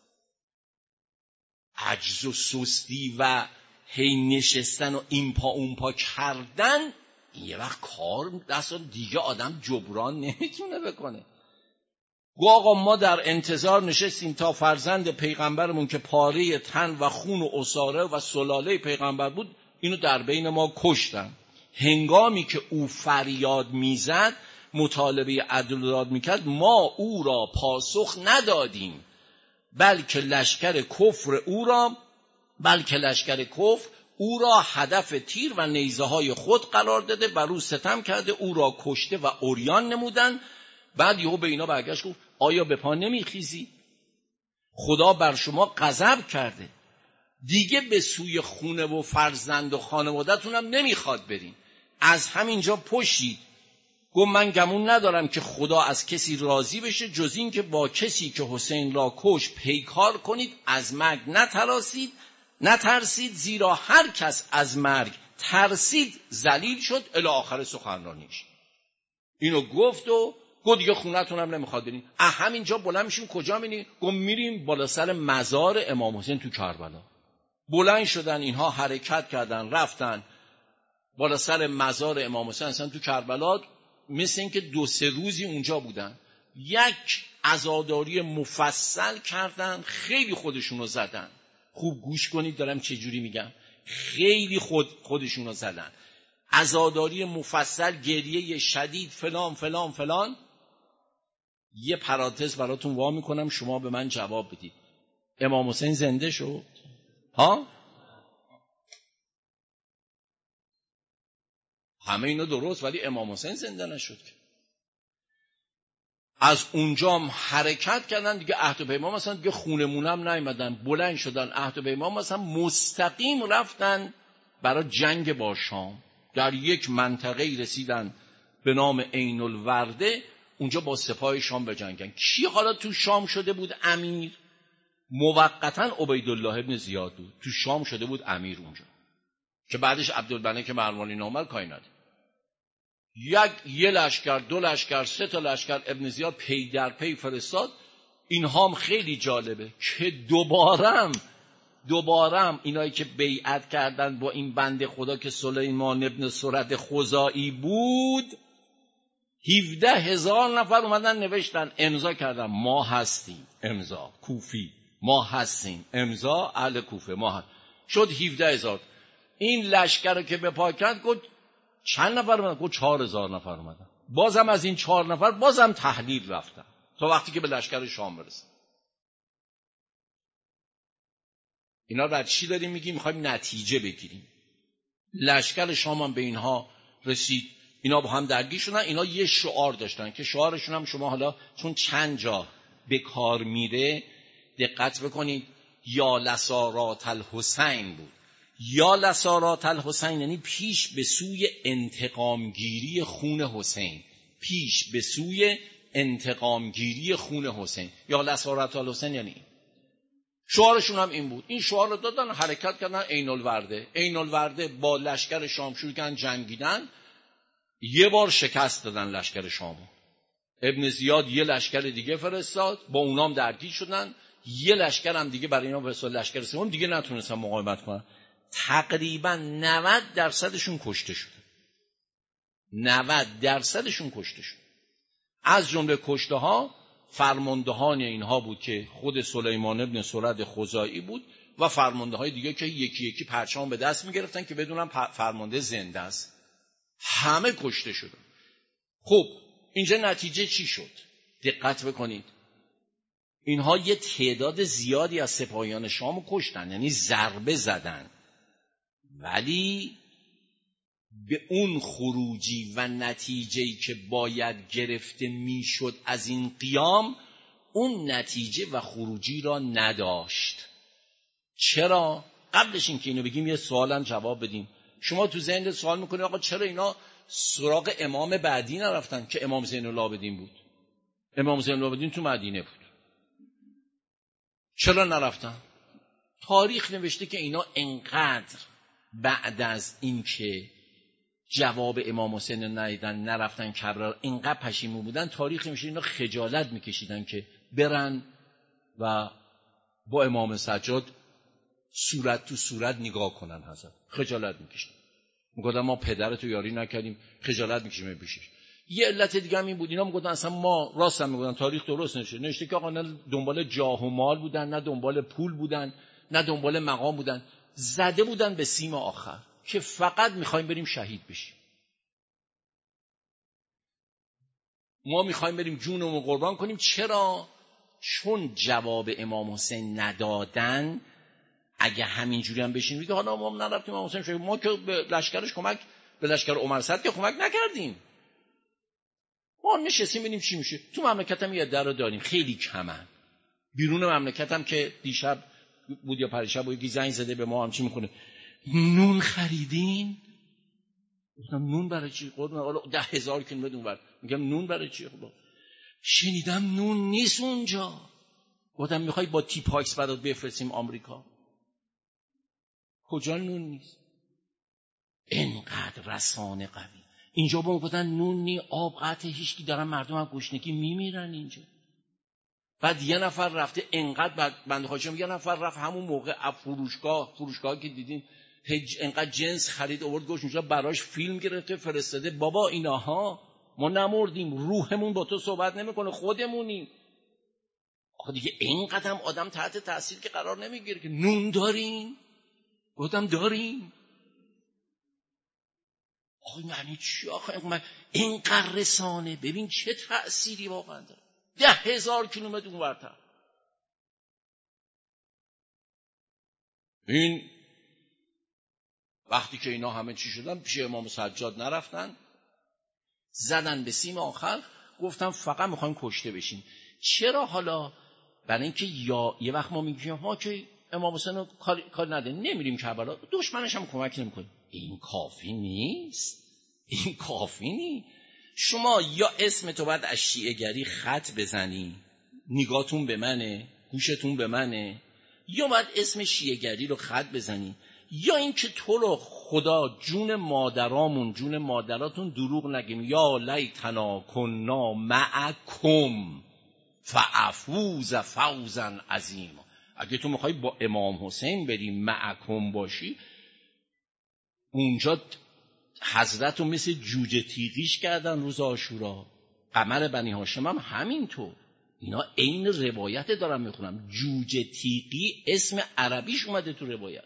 عجز و سستی و هی نشستن و این پا اون پا کردن، یه وقت کار دست دیگه آدم جبران نمیتونه بکنه. گو آقا ما در انتظار نشستیم تا فرزند پیغمبرمون که پاره تن و خون و عصاره و سلاله پیغمبر بود اینو در بین ما کشتن. هنگامی که او فریاد میزد مطالبه عدل و داد میکرد ما او را پاسخ ندادیم، بلکه لشکر کفر او را بلکه لشکر کفر او را هدف تیر و نیزه های خود قرار داده، بر او ستم کرده، او را کشته و عریان نمودن. بعد یهو به اینا برگشت گفت آیا به پا نمیخیزی؟ خدا بر شما غضب کرده، دیگه به سوی خونه و فرزند و خانواده‌تون هم نمیخواد برین، از همینجا پشید. گفت من گمون ندارم که خدا از کسی راضی بشه جز این که با کسی که حسین را کش پیکار کنید، از مرگ نترسید نترسید زیرا هر کس از مرگ ترسید ذلیل شد. الی آخر سخنرانیش اینو گفت و گفت دیگه خونتون هم نمیخواد برین. همینجا بلند میشیم کجا میریم؟ گفت میریم بالا سر مزار امام حسین تو کربلا. بلند شدن اینها حرکت کردن رفتن بالا سر مزار امام حسین. اصلا تو کربلا مثل این که دو سه روزی اونجا بودن، یک عزاداری مفصل کردن، خیلی خودشونو زدن. خوب گوش کنید دارم چه جوری میگم، خیلی خود خودشونو زدن، عزاداری مفصل، گریه شدید، فلان فلان فلان. یه پرانتز براتون وا میکنم شما به من جواب بدید، امام حسین زنده شد؟ ها؟ همه اینا درست، ولی امام حسین زنده نشد. از اونجا هم حرکت کردن دیگه، عهد و پیمان مثلا دیگه خونمون هم نیومدن، بلند شدن عهد و پیمان مثلا مستقیم رفتن برای جنگ با شام. در یک منطقه رسیدن به نام عین الورده، اونجا با سپاه شام بجنگن. کی حالا تو شام شده بود امیر؟ موقتا عبیدالله ابن زیاد بود، تو شام شده بود امیر اونجا، که بعدش عبدالملک مروانی نامل کائنات. یک یه لشکر، دو لشکر، سه تا لشکر ابن زیاد پی در پی فرستاد. اینها هم خیلی جالبه که دوبارم دوبارم اینایی که بیعت کردن با این بنده خدا که سلیمان ابن سرد خزاعی بود، هفده هزار نفر اومدن نوشتن امضا کردن ما هستیم، امضا کوفی، ما هستیم، امضا اهل کوفه، ما هستیم. شد هفده هزار. این لشکر رو که به پا کرد گفت چند نفر اومدن؟ گفت چهار هزار نفر اومدن. بازم از این چهار نفر بازم تحلیل رفتن تا وقتی که به لشکر شام برسن. اینا رو چی داریم میگیم؟ میخوایم نتیجه بگیریم. لشکر شام هم به اینها رسید، اینا با هم درگیر شدن. اینا یه شعار داشتن که شعارشون هم شما حالا چون چند جا به کار میره دقت بکنید، یا لسارات الحسین بود. یا لسارات الحسین یعنی پیش به سوی انتقامگیری خون حسین، پیش به سوی انتقامگیری خون حسین. یا لسارات الحسین یعنی این. شعارشون هم این بود. این شعار رو دادن، حرکت کردن عین الورده. عین الورده با لشکر شام شروع کردن جنگیدن. یه بار شکست دادن لشکر شامو. ابن زیاد یه لشکر دیگه فرستاد، با اونام درگیر شدن. یه لشکر هم دیگه برای اینا فرستاد، لشکر سوم، دیگه نتونستن مقاومت کنن. تقریبا نود درصدشون کشته شد. نود درصدشون کشته شد. از جمله کشته ها فرماندهان اینها بود که خود سلیمان ابن سرد خزاعی بود و فرمانده های دیگه که یکی یکی پرچم به دست میگرفتن که بدونن فرمانده زنده است. همه کشته شدن. خب اینجا نتیجه چی شد؟ دقت بکنید. اینها یه تعداد زیادی از سپاهیان شامو کشتن، یعنی ضربه زدن، ولی به اون خروجی و نتیجه‌ای که باید گرفته میشد از این قیام اون نتیجه و خروجی را نداشت. چرا؟ قبلش این که اینو بگیم یه سوالم جواب بدیم. شما تو ذهنت سوال میکنید آقا چرا اینا سراغ امام بعدی نرفتن که امام زین العابدین بود؟ امام زین العابدین تو مدینه بود، چرا نرفتن؟ تاریخ نوشته که اینا انقدر بعد از این که جواب امام حسین ندیدن نرفتن کربلا، اینقدر پشیمون بودن، تاریخ نوشته اینا خجالت میکشیدن که برن و با امام سجاد صورت تو صورت نگاه کنن. حضرت خجالت میکشیدن، میگفتن ما پدرتو یاری نکردیم، خجالت میکشیم پیشش. یه علت دیگه هم این بود، اینا میگفتن اصلا ما راست هم میگفتن، تاریخ درست نشه نوشته که آقا نه دنبال جاه و مال بودن، نه دنبال پول بودن، نه دنبال مقام بودن، زده بودن به سیم آخر که فقط میخوایم بریم شهید بشیم. ما میخوایم بریم جونمون قربان کنیم. چرا؟ چون جواب امام حسین ندادن. اگه همینجوری هم بشین میگه حالا ما نرفتیم امام حسین شهید، ما که به لشکرش کمک، به لشکر عمر صد که کمک نکردیم، ما نشستیم ببینیم چی میشه. تو مملکتم یه عده رو داریم خیلی کمن، بیرون مملکتم که دیشب بود یا پریشب بود یکی زنگ زده به ما هم چی میکنه، نون خریدین؟ گفتم نون برای چی؟ قربون حالا ده هزار کیلومتر اونور. میگم نون برای چی؟ خب شنیدم نون نیست اونجا. گفتم میخوای با تی پاکس برات بفرستیم آمریکا؟ کجا نون نیست؟ اینقدر رسانه قوی. اینجا با گفتن نون نی، آب قطع، هیچکی دارن مردم از گشنگی میمیرن اینجا. بعد یه نفر رفته اینقدر بعد بنده خواهشم یه نفر رفت همون موقع از فروشگاه فروشگاه که دیدین اینقدر جنس خرید آورد گوش اونجا براش فیلم گرفته فرستاده. بابا ایناها ما نمردیم، روحمون با تو صحبت نمیکنه، خودمونیم. آخه دیگه اینقدر هم آدم تحت تاثیر که قرار نمیگیره که نون دارین؟ گفتم داریم. آخه یعنی چی آخه؟ اینقدر رسانه ببین چه تأثیری واقعا داره. ده هزار کیلومتر اونورتر. این وقتی که اینا همه چی شدن پیش امام سجاد نرفتن، زدن به سیم آخر، گفتم فقط میخوایم کشته بشیم. چرا؟ حالا برای اینکه یا یه وقت ما میگیم ما که امام حسین رو کار, کار نده نمیریم کربلا، دشمنش هم کمک نمیکنیم. این کافی نیست، این کافی نیست. شما یا اسم تو باید از شیعه گری خط بزنی، نگاهتون به منه، گوشتون به منه، یا باید اسم شیعه گری رو خط بزنی، یا اینکه تو رو خدا جون مادرامون جون مادراتون دروغ نگیم. یا لیتنا کنا معکم فافوز فوزا عظیما. اگه تو میخوای با امام حسین بری معکم باشی، اونجا حضرت رو مثل جوجه تیغیش کردن روز عاشورا. قمر بنی هاشم هم همینطور. اینا عین روایت دارم میخونم، جوجه تیغی اسم عربیش اومده تو روایت.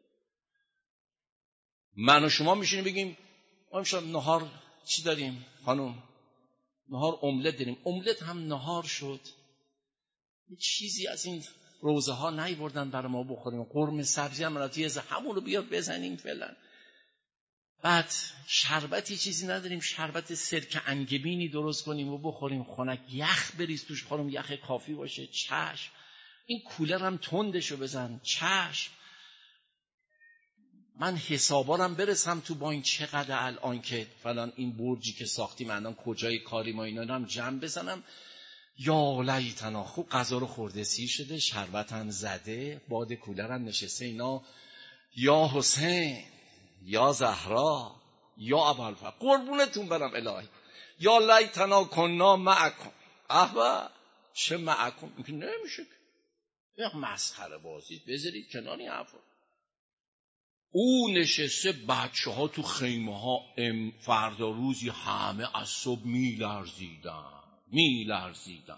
من و شما میشونیم بگیم ما امشب نهار چی داریم خانم؟ نهار املت داریم. املت هم نهار شد، یه چیزی از این روزه ها نیوردن برای ما بخوریم، قرمه سبزی هم راتی از همون رو بیار بزنیم فعلا. بعد شربتی چیزی نداریم، شربت سرکه انگبینی درست کنیم و بخوریم، خنک یخ بریز توش خانم، یخ کافی باشه. چشم. این کولر هم تندشو بزن. چشم. من حسابارم برسم تو با این چقدر الان که فلان این برجی که ساختیم الان کجای کاری ما اینا هم جمع بزنم. یا لیتنا خوب غذا رو خورده سیر شده، شربت هم زده، باد کولر هم نشسته اینا. یا حسین، یا زهرا، یا ابوالفضل، قربونتون برم الهی. یا لیتنا کنا معکم. احوا چه معکم؟ این که نمیشه، یک مسخره بازی، بذارید کنار این حرفا. او نشسته، بچه ها تو خیمه ها فردا روزی همه از صبح می لرزیدن می لرزیدن.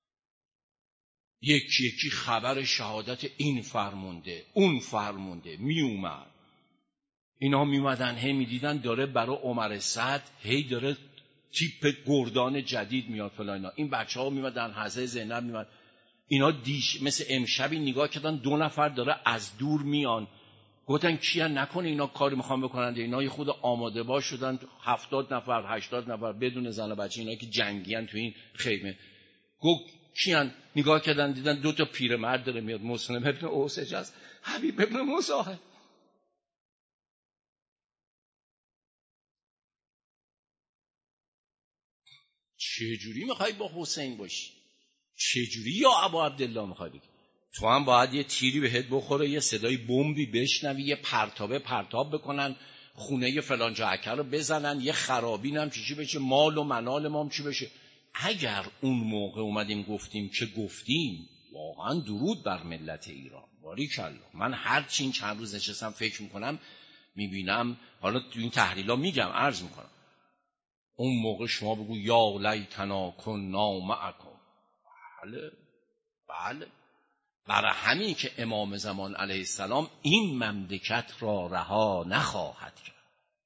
یکی یکی خبر شهادت این فرمونده اون فرمونده می اومد. اینا می اومدن هی می دیدن داره برای عمر سعد هی داره تیپ گردان جدید میاد فلان. این بچه ها می اومدن، حضرت زینب می اومد. اینا دیش مثل امشبی نگاه کردن دو نفر داره از دور میان، گفتن کیان نکنه اینا کاری میخوان بکنن، اینا خود آماده باش شدن، هفتاد نفر هشتاد نفر بدون زن و بچه، اینا که جنگیان تو این خیمه. گفت کیان؟ نگاه کردن دیدن دو تا پیرمرد داره میاد، مسلم ابن اوسج است، حبیب ابن مصاحب. چه جوری میخوای با حسین باشی؟ چه جوری یا ابا عبدالله میخوای بگی؟ تو هم باید یه تیری بهت بخوره، یه صدای بمبی بشنوی، یه پرتابه پرتاب بکنن، خونه فلان جاکه رو بزنن، یه خرابین هم چی بشه، مال و منال ما هم چی بشه. اگر اون موقع اومدیم گفتیم که گفتیم، واقعا درود بر ملت ایران، باریکالله. من هر چین چند روز نشستم فکر میکنم میبینم، حالا تو این تحلیلا میگم عرض میکنم، اون موقع شما بگو یا لیتنا کنا معکم. بله بله، برای همین که امام زمان علیه السلام این مملکت را رها نخواهد کرد.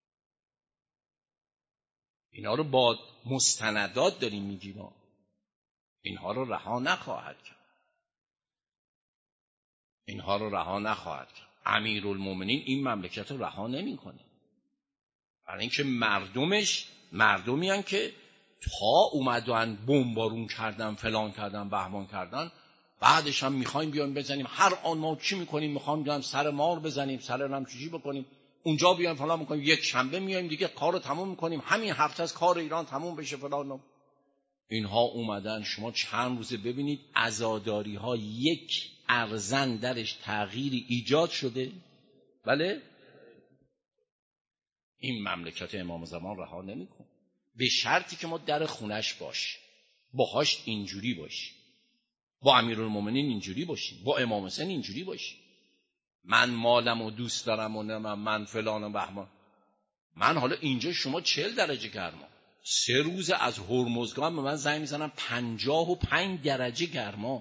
اینا رو با مستندات داریم میگیم، اینها رو رها نخواهد کرد، اینها رو رها نخواهد کرد. امیرالمومنین این مملکت رو رها نمیکنه، برای اینکه مردمش مردمی هستند که تا اومدن بمبارون کردن، فلان کردن، بهمان کردن، بعدش هم میخوایم بیایم بزنیم. هر آن ما چی میکنیم؟ میخوایم بیایم سر مار بزنیم، سر نم چیزی بکنیم، اونجا بیایم فلان میکنیم، یک شنبه میایم دیگه کار رو تموم میکنیم، همین هفته از کار ایران تموم بشه فلان. اینها اومدن، شما چند روزه ببینید عزاداری ها یک ارزن درش تغییری ایجاد شده. بله، این مملکت امام زمان رها نمیکنه، به شرطی که ما در خونش باش، باهاش اینجوری باشی، با امیرالمومنین اینجوری باشی، با امام حسین اینجوری باشی. من مالم و دوست دارم و نه من فلان و بهمان. من حالا اینجا شما چهل درجه گرما، سه روز از هرمزگان به من زنگ میزنم پنجاه و پنج درجه گرما.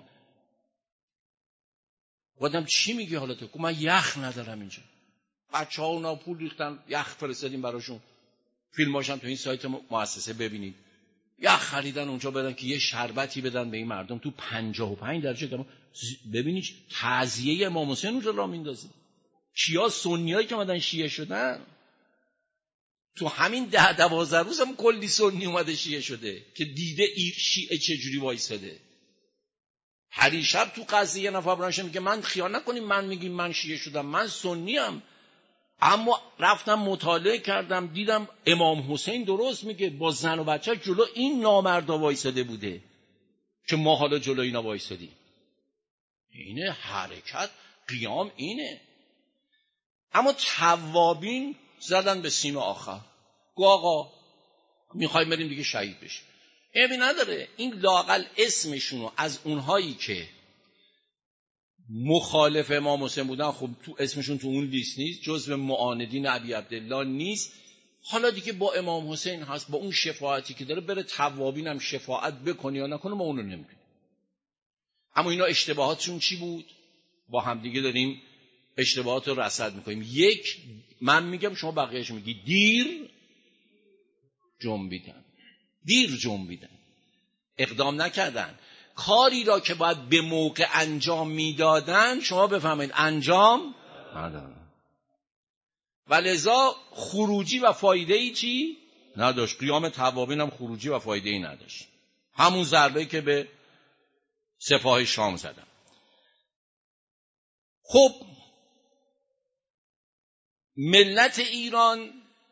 گفتم چی میگی حالا تو؟ من یخ ندارم اینجا. بچه ها اونا پول ریختن، یخ فرستادیم براشون، فیلماشم تو این سایت مؤسسه ببینید، یخ خریدن اونجا بدن که یه شربتی بدن به این مردم تو پنجاه و پنج درجه گرما. ببینید تعزیه امام حسین اونجا را میندازه. کیا؟ سنیایی که اومدن شیعه شدن. تو همین ده دوازده روز هم کلی سنی اومده شیعه شده که دیده این شیعه چجوری وایساده. هر شب تو قضیه یه نفر برانشه میگه من خیال نکنیم، من میگیم من شیعه شدم، من سنی ام، اما رفتم مطالعه کردم دیدم امام حسین درست میگه، با زن و بچه جلو این نامردا وایساده بوده که ما حالا جلو اینا وایسادیم. اینه حرکت، قیام اینه. اما توابین زدن به سیم آخر، گو آقا میخوایم بریم دیگه شهید بشیم. عیبی نداره، این لااقل اسمشونو از اونهایی که مخالف امام حسین بودن، خب تو اسمشون تو اون لیست نیست، جزو معاندین ابی عبدالله نیست، حالا دیگه با امام حسین هست، با اون شفاعتی که داره بره توابین هم شفاعت بکنه یا نکنه ما اونو نمیدونیم. اما اینا اشتباهاتشون چی بود؟ با هم دیگه داریم اشتباهات رو رصد میکنیم. یک، من میگم شما بقیه‌اش میگی، دیر جنبیدن، دیر جنبیدن، اقدام نکردن. کاری را که باید به موقع انجام میدادن شما بفهمید انجام ندادن، ولذا خروجی و فایده ای چی نداشت. قیام توابین هم خروجی و فایده ای نداشت، همون ضربه‌ای که به سپاه شام زدن. خب ملت ایران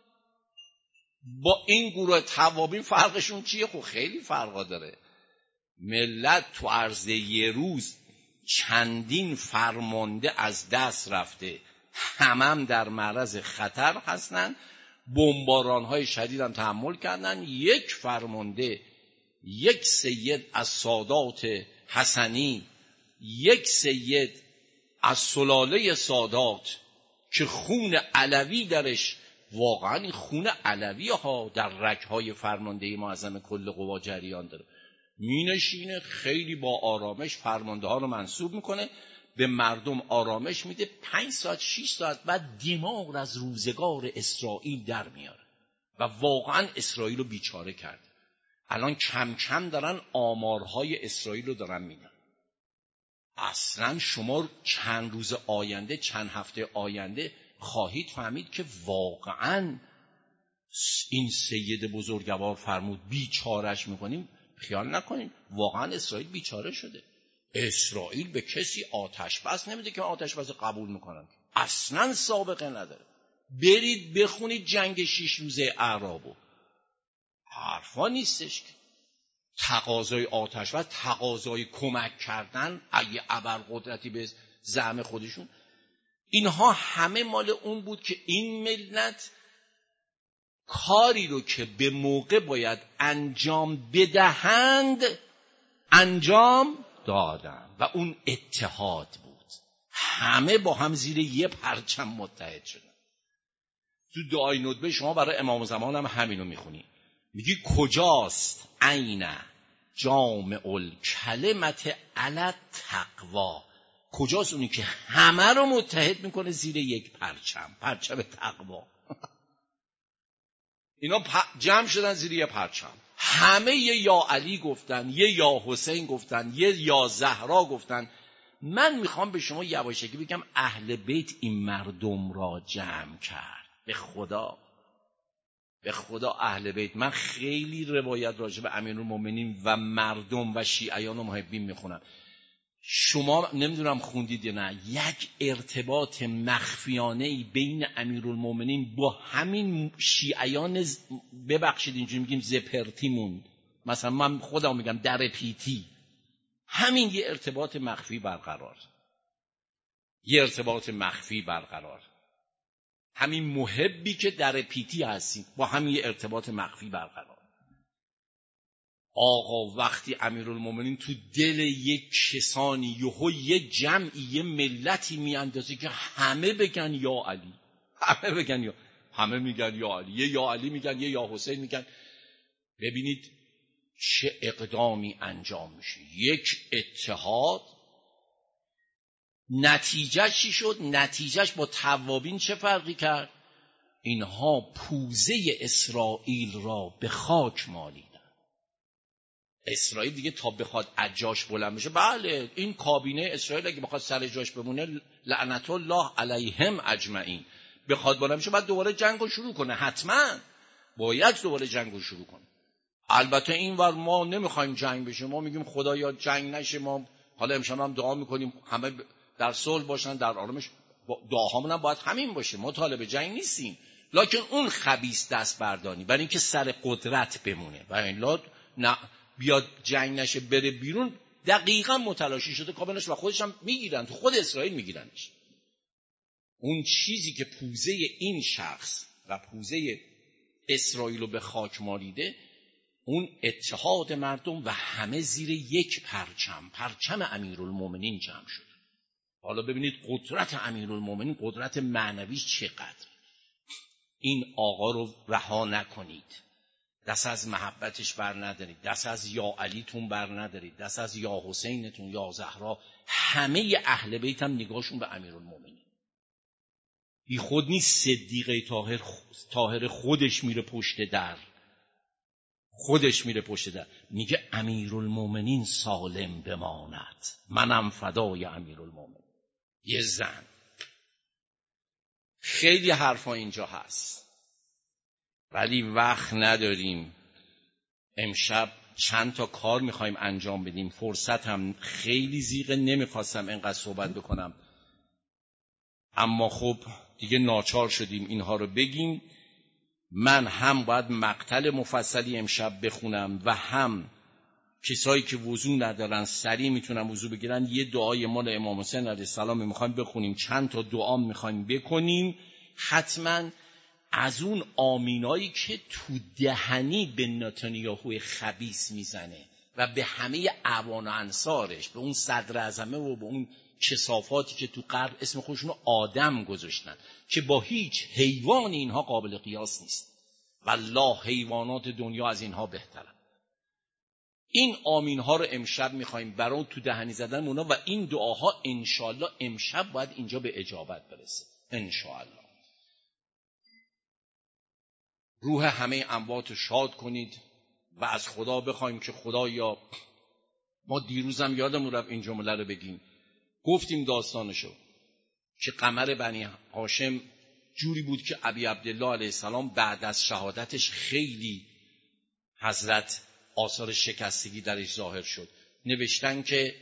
با این گروه توابین فرقشون چیه؟ خب خیلی فرقا داره. ملت تو عرض یه روز چندین فرمانده از دست رفته، همم در معرض خطر هستن، بمباران‌های شدید هم تحمل کردن. یک فرمانده، یک سید از سادات حسنی، یک سید از سلاله سادات که خون علوی درش، واقعا این خون علوی ها در رگ‌های فرماندهی معظم کل قوا جریان داره، مینشینه خیلی با آرامش فرمانده ها رو منصوب میکنه، به مردم آرامش میده. پنج ساعت شیش ساعت بعد دماغ از روزگار اسرائیل در میاره و واقعا اسرائیل رو بیچاره کرده. الان کم کم دارن آمارهای اسرائیل رو دارن میدن. اصلا شما چند روز آینده، چند هفته آینده خواهید فهمید که واقعا این سید بزرگوار فرمود بیچارش میکنیم. خیال نکنید واقعا اسرائیل بیچاره شده. اسرائیل به کسی آتش بس نمیده که آتش بس قبول میکنن، اصلا سابقه نداره. برید بخونید جنگ شش روزه اعرابو، حرفا نیستش که تقاضای آتش بس، تقاضای کمک کردن اگه ابرقدرتی به زعم خودشون، اینها همه مال اون بود که این ملت کاری رو که به موقع باید انجام بدهند انجام دادن و اون اتحاد بود. همه با هم زیر یه پرچم متحد شدن. تو دعای ندبه شما برای امام زمان هم همینو میخونی، میگی کجاست عین جامع الکلمت علی تقوا، کجاست اونی که همه رو متحد میکنه زیر یک پرچم، پرچم تقوا. اینا جمع شدن زیر یه پرچم، همه یه یا علی گفتن، یه یا حسین گفتن، یه یا زهرا گفتن. من میخوام به شما یواشکی بگم اهل بیت این مردم را جمع کرد. به خدا به خدا اهل بیت، من خیلی روایت راجع به امیرالمومنین و مردم و شیعیان و محبین میخونم. شما نمیدونم خوندید یا نه، یک ارتباط مخفیانه‌ای بین امیرالمومنین با همین شیعیان، ببخشید اینجوری میگیم زپرتیمون، مثلا من خودم میگم در پیتی، همین یه ارتباط مخفی برقرار، یه ارتباط مخفی برقرار، همین محبی که در پیتی هستیم با همین یه ارتباط مخفی برقرار. آقا وقتی امیرالمومنین تو دل یک کسانی یهو یه جمعی یه ملتی میاندازه که همه بگن یا علی، همه بگن یا همه میگن یا علی، یه یا علی میگن، یه یا حسین میگن. ببینید چه اقدامی انجام میشه، یک اتحاد. نتیجهش چی شد؟ نتیجهش با توابین چه فرقی کرد؟ اینها پوزه اسرائیل را به خاک مالیدن. اسرائیل دیگه تا بخواد اجاش بلند بشه، بله این کابینه اسرائیل اگه بخواد سر جاش بمونه لعنت الله علیهم اجمعین، بخواد بلند بشه بعد دوباره جنگو شروع کنه، حتما باید دوباره جنگو شروع کنه. البته اینور ما نمیخوایم جنگ بشه، ما میگیم خدایا جنگ نشه، ما حالا امشب هم دعا میکنیم همه در صلح باشن، در آرامش، دعاهامون هم باید همین باشه، ما طالب جنگ نیستیم، لکن اون خبیث دست بردانی برای اینکه سر قدرت بمونه و الا نه بیاد جنگ نشه بره بیرون، دقیقاً متلاشی شده کابینش و خودش هم میگیرن، تو خود اسرائیل میگیرنش. اون چیزی که پوزه این شخص و پوزه اسرائیل رو به خاک مالیده، اون اتحاد مردم و همه زیر یک پرچم، پرچم امیرالمومنین جمع شد. حالا ببینید قدرت امیرالمومنین، قدرت معنویش چقدر. این آقا رو رها نکنید، دست از محبتش بر ندارید، دست از یا علیتون بر ندارید، دست از یا حسینتون، یا زهرا. همه اهل بیت هم نگاهشون به امیرالمومنین. بی خود نیست صدیقه طاهر طاهر خودش میره پشت در، خودش میره پشت در میگه امیرالمومنین سالم بماند، منم فدای امیرالمومنین. یه زن. خیلی حرفا اینجا هست ولی وقت نداریم. امشب چند تا کار میخوایم انجام بدیم، فرصت هم خیلی ضیقه، نمیخواستم اینقدر صحبت بکنم اما خب دیگه ناچار شدیم اینها رو بگیم. من هم باید مقتل مفصلی امشب بخونم و هم کسایی که وضو ندارن سریع میتونن وضو بگیرن. یه دعای مال امام حسین علیه السلام میخوایم بخونیم، چند تا دعا میخوایم بکنیم. حتما از اون آمینایی که تو دهنی به نتانیاهو خبیث میزنه و به همه اعوان و انصارش، به اون صدر اعظمه و به اون کثافاتی که تو غرب اسم خودشونو آدم گذاشتن که با هیچ حیوان اینها قابل قیاس نیست، والله حیوانات دنیا از اینها بهترن. این آمین ها رو امشب میخوایم برای تو دهنی زدن اونا و این دعاها انشالله امشب باید اینجا به اجابت برسه انشالله. روح همه اموات رو شاد کنید و از خدا بخوایم که خدایا، ما دیروزم یادمون رفت این جمله رو بگیم، گفتیم داستانشو که قمر بنی هاشم جوری بود که ابی عبدالله علیه السلام بعد از شهادتش خیلی حضرت آثار شکستگی درش ظاهر شد. نوشتن که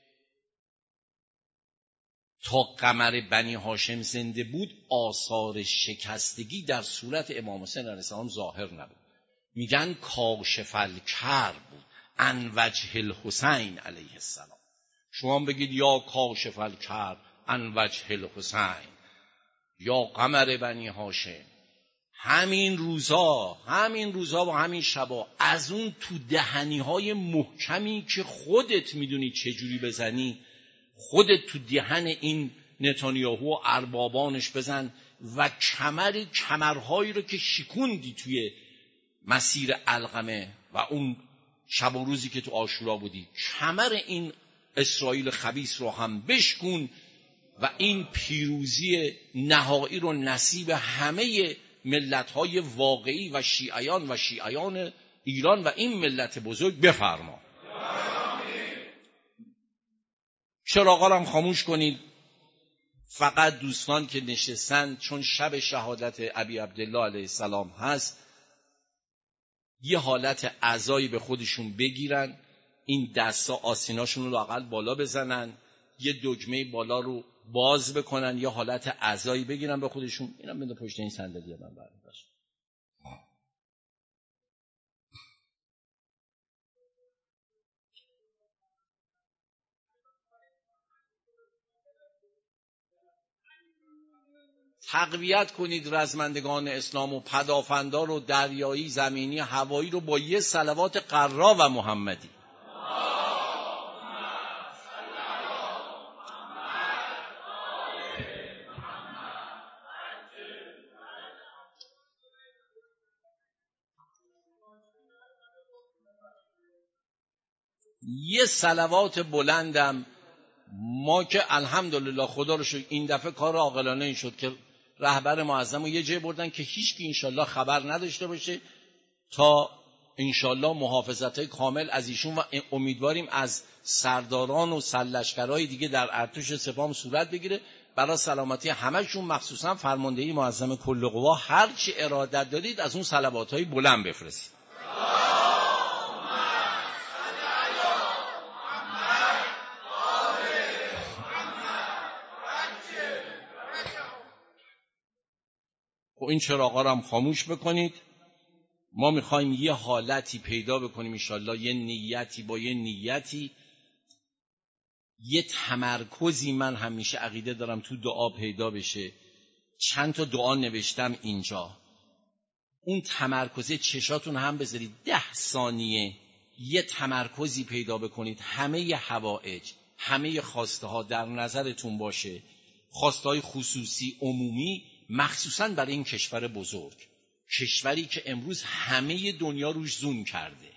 تا قمر بنی هاشم زنده بود آثار شکستگی در صورت امام حسین علیه السلام ظاهر نبود. میگن کاشف الکرب بود عن وجه الحسین علیه السلام. شما بگید یا کاشف الکرب عن وجه الحسین یا قمر بنی هاشم. همین روزا همین روزا و همین شبا از اون تو دهنی های محکمی که خودت میدونی چجوری بزنی، خودت تو دهن این نتانیاهو و اربابانش بزن و کمر کمرهایی رو که شکوندی توی مسیر علقمه و اون شب و روزی که تو عاشورا بودی، کمر این اسرائیل خبیث رو هم بشکن و این پیروزی نهایی رو نصیب همه ملت‌های واقعی و شیعیان و شیعیان ایران و این ملت بزرگ بفرما. چراغا رو هم خاموش کنید. فقط دوستان که نشستن چون شب شهادت ابی عبدالله علیه السلام هست یه حالت عزایی به خودشون بگیرن، این دستا آسیناشون رو لااقل بالا بزنن، یه دکمه بالا رو باز بکنن، یه حالت عزایی بگیرن به خودشون. اینم بنده پشت این صندلی من برمی باشه. تقویت کنید رزمندگان اسلام و پدافندار و دریایی، زمینی، هوایی رو با یه صلوات قرا و محمدی. یه صلوات بلندم ما که الحمدلله خدا رو شکر این دفعه کار عاقلانه این شد که رهبر معظم رو یه جای بردن که هیچ کی انشالله خبر نداشته باشه تا انشالله محافظتای کامل از ایشون و امیدواریم از سرداران و سرلشکرهای دیگه در ارتش سپاه صورت بگیره برای سلامتی همشون، مخصوصا فرماندهی معظم کل قوا هر چی ارادت دارید از اون صلواتهای بلند بفرستید. و این چراغا رو هم خاموش بکنید. ما میخوایم یه حالتی پیدا بکنیم انشالله، یه نیتی با یه نیتی، یه تمرکزی من همیشه عقیده دارم تو دعا پیدا بشه. چند تا دعا نوشتم اینجا. اون تمرکزه چشاتون هم بذارید ده ثانیه یه تمرکزی پیدا بکنید، همه حوائج همه خواسته ها در نظرتون باشه، خواسته های خصوصی عمومی، مخصوصا برای این کشور بزرگ، کشوری که امروز همه دنیا روش زوم کرده،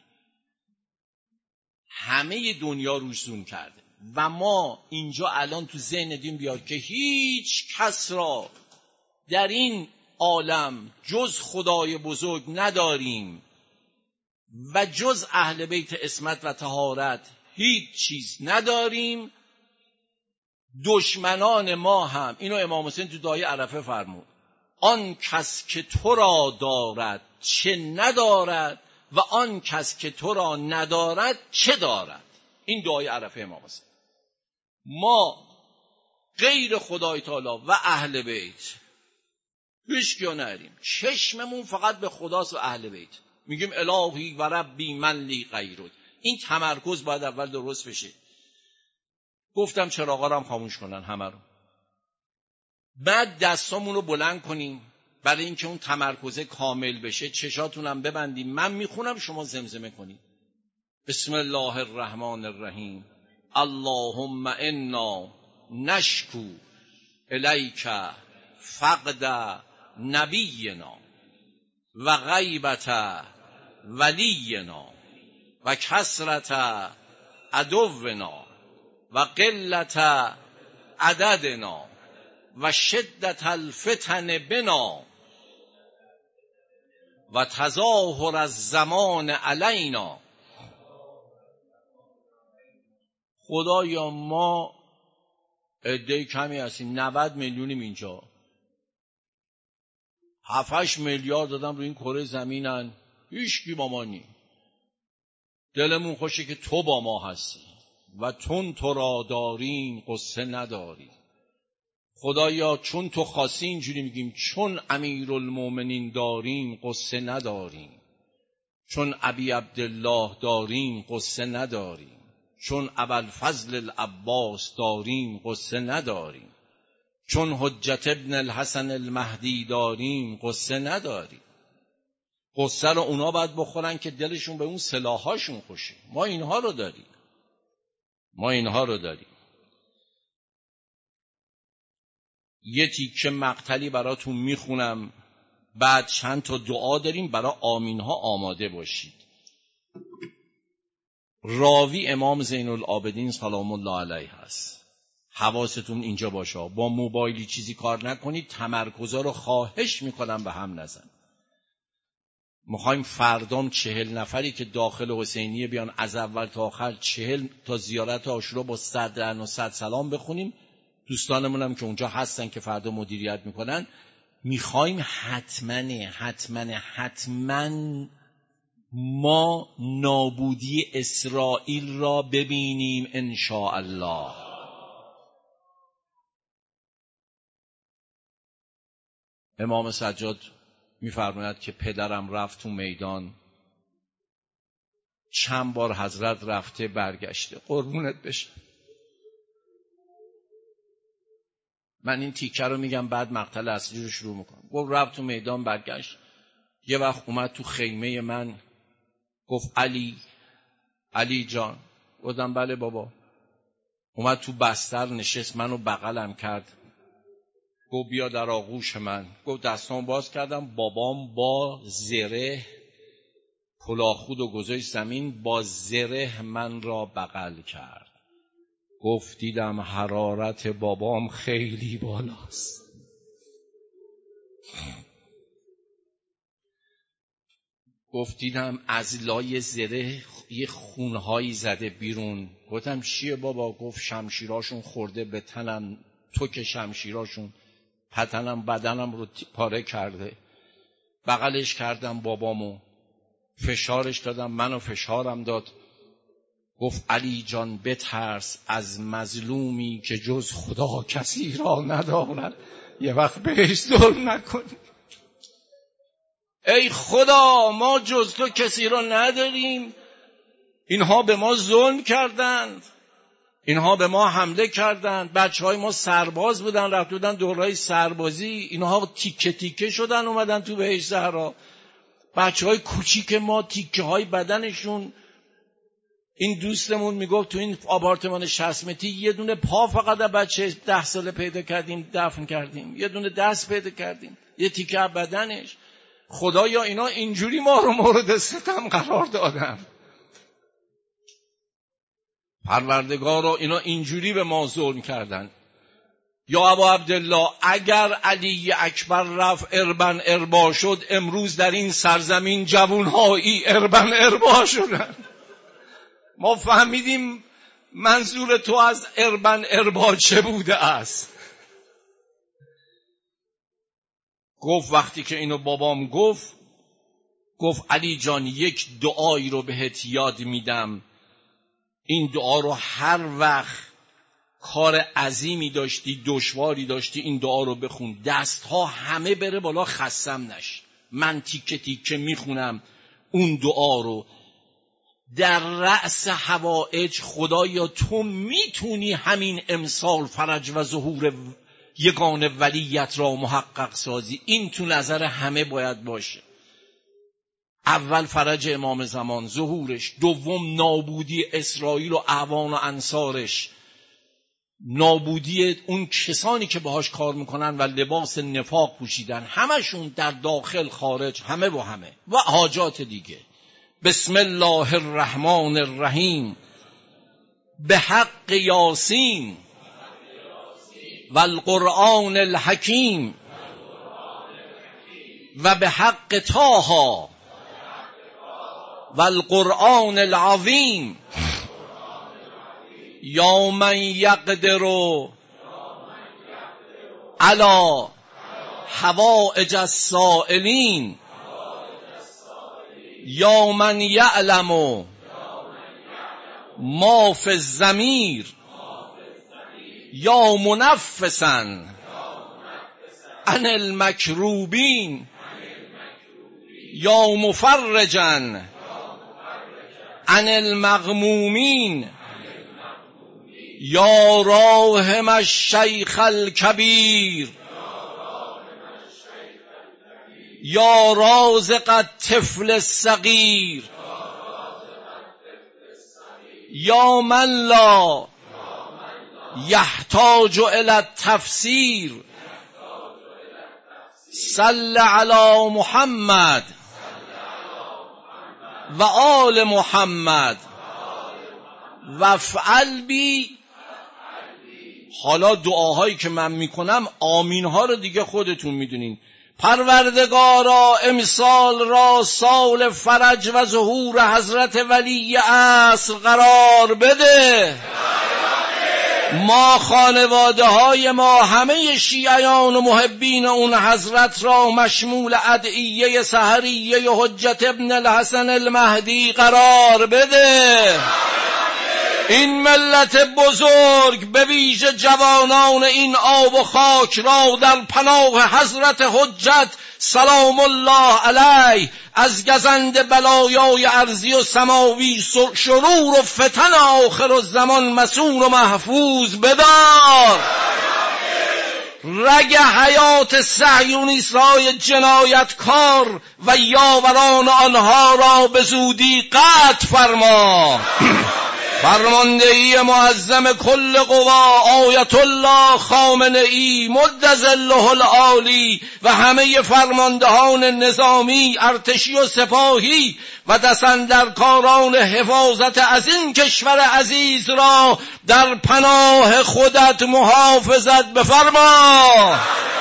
همه دنیا روش زوم کرده و ما اینجا الان تو ذهن دین بیاد که هیچ کس را در این عالم جز خدای بزرگ نداریم و جز اهل بیت عصمت و طهارت هیچ چیز نداریم. دشمنان ما هم، اینو امام حسین تو دعای عرفه فرمود، آن کس که تو را دارد چه ندارد و آن کس که تو را ندارد چه دارد. این دعای عرفه امام حسین. ما غیر خدای تعالی و اهل بیت هیچ کیو نداریم، چشممون فقط به خداست و اهل بیت. میگیم الهی و ربی من لی غیرک. این تمرکز باید اول درست بشه. گفتم چراغا رو هم خاموش کنن همه رو. بعد دستامون رو بلند کنیم برای اینکه اون تمرکز کامل بشه. چشاتون هم ببندیم، من میخونم شما زمزمه کنید. بسم الله الرحمن الرحیم. اللهم انا نشکو الیک فقد نبینا و غیبت ولینا و کثرت عدونا و قلت عددنا و شدت الفتن بنا و تظاهر الزمان علینا. خدایا ما عده کمی هستیم، نود میلیونیم اینجا، هفت هشت میلیارد دادم روی این کره زمینن، هیچ کی با ما نی. دلمون خوشه که تو با ما هستی و چون تو را داریم قصه نداری. خدایا چون تو خواستی اینجوری میگیم، چون امیرالمومنین داریم قصه نداریم، چون ابی عبدالله داریم قصه نداریم، چون ابوالفضل العباس داریم قصه نداریم، چون حجت ابن الحسن المهدی داریم قصه نداریم. قصه رو اونا باید بخورن که دلشون به اون سلاحاشون خوشه. ما اینها رو داریم، ما اینها رو داریم. یه تیکه مقتلی براتون میخونم، بعد چند تا دعا داریم، برای آمین ها آماده باشید. راوی امام زین العابدین سلام الله علیه هست. حواستون اینجا باشه، با موبایلی چیزی کار نکنید، تمرکزا رو خواهش میکنم به هم نزن. میخوایم فردام چهل نفری که داخل حسینیه بیان، از اول تا آخر چهل تا زیارت عاشورا با صد و صد سلام بخونیم. دوستانمون هم که اونجا هستن که فردا مدیریت میکنن، میخوایم حتما حتما حتما ما نابودی اسرائیل را ببینیم انشاءالله. امام سجاد میفرماید که پدرم رفت تو میدان، چند بار حضرت رفته برگشته، قربونت بشه. من این تیکه رو میگم، بعد مقطع اصلی رو شروع میکنم. گفت رفت تو میدان برگشت. یه وقت اومد تو خیمه من، گفت علی، علی جان. گفتم بله بابا. اومد تو بستر نشست، منو بغلم کرد، گفت بیا در آغوش من. گفت دستام باز کردم، بابام با زره کلاهخود و گذاشت زمین، با زره من را بغل کرد. گفت دیدم حرارت بابام خیلی بالاست. گفت دیدم از لای زره یه خونهایی زده بیرون. گفتم چیه بابا؟ گفت شمشیراشون خورده به تنم، تو که شمشیراشون پتنم بدنم رو پاره کرده. بغلش کردم بابامو، فشارش دادم، منو فشارم داد. گفت علی جان بترس از مظلومی که جز خدا کسی را ندارد، یه وقت بهش ظلم نکنی. ای خدا ما جز تو کسی را نداریم، اینها به ما ظلم کردند، اینها به ما حمله کردند. بچه های ما سرباز بودن، رفت بودن دورهای سربازی، اینها تیکه تیکه شدن اومدن تو بهشت زهرا. بچه های کوچیک ما تیکه های بدنشون. این دوستمون میگفت تو این آپارتمان شصت متری یه دونه پا فقط از بچه ده ساله پیدا کردیم، دفن کردیم، یه دونه دست پیدا کردیم، یه تیکه بدنش. خدایا اینا اینجوری ما رو مورد ستم قرار دادن. پروردگارا اینا اینجوری به ما ظلم کردن. یا ابا عبدالله اگر علی اکبر رفت اربن اربا شد، امروز در این سرزمین جوانهایی اربن اربا شدن. ما فهمیدیم منظور تو از اربن اربا چه بوده است. گفت وقتی که اینو بابام گفت، گفت علی جان یک دعایی رو بهت یاد میدم، این دعا رو هر وقت کار عظیمی داشتی، دشواری داشتی، این دعا رو بخون، دستها همه بره بالا، خستم نشی. من تیکه تیکه میخونم اون دعا رو. در رأس حوائج خدایا تو میتونی همین امسال فرج و ظهور یگانه ولیت را محقق سازی. این تو نظر همه باید باشه. اول فرج امام زمان، ظهورش. دوم نابودی اسرائیل و اعوان و انصارش، نابودی اون کسانی که باهاش کار میکنن و لباس نفاق پوشیدن، همشون در داخل خارج، همه و همه و حاجات دیگه. بسم الله الرحمن الرحیم، به حق یاسین و القرآن الحکیم و به حق طه و القرآن العظیم، یا من یقدر علی حوائج السائلین یا من یعلم ما فی الضمیر یا منفسا عن المکروبین یا مفرجا عن المغمومین یا راحم الشیخ الکبیر یا رازق الطفل الصغیر یا من لا یحتاج الی التفسیر صل علی محمد و آل محمد وفعل بی. حالا دعاهایی که من میکنم آمین ها رو دیگه خودتون میدونین. پروردگارا امسال را سال فرج و ظهور حضرت ولی اصل قرار بده. ما خانواده های ما همه شیعیان و محبین اون حضرت را مشمول ادعیه سحریه حجت ابن الحسن المهدی قرار بده. این ملت بزرگ به ویژه جوانان این آب و خاک را در پناه حضرت حجت سلام الله علیه از گزند بلایای ارضی و سماوی شرور و فتن آخر و زمان مسون و محفوظ بدار. رگ حیات صهیونیست‌های جنایتکار و یاوران آنها را به زودی قطع فرما. فرماندهی معظم کل قوا آیت الله خامنه‌ای مد ظله العالی و همه فرماندهان نظامی، ارتشی و سپاهی و دستاندرکاران حفاظت از این کشور عزیز را در پناه خودت محافظت بفرما.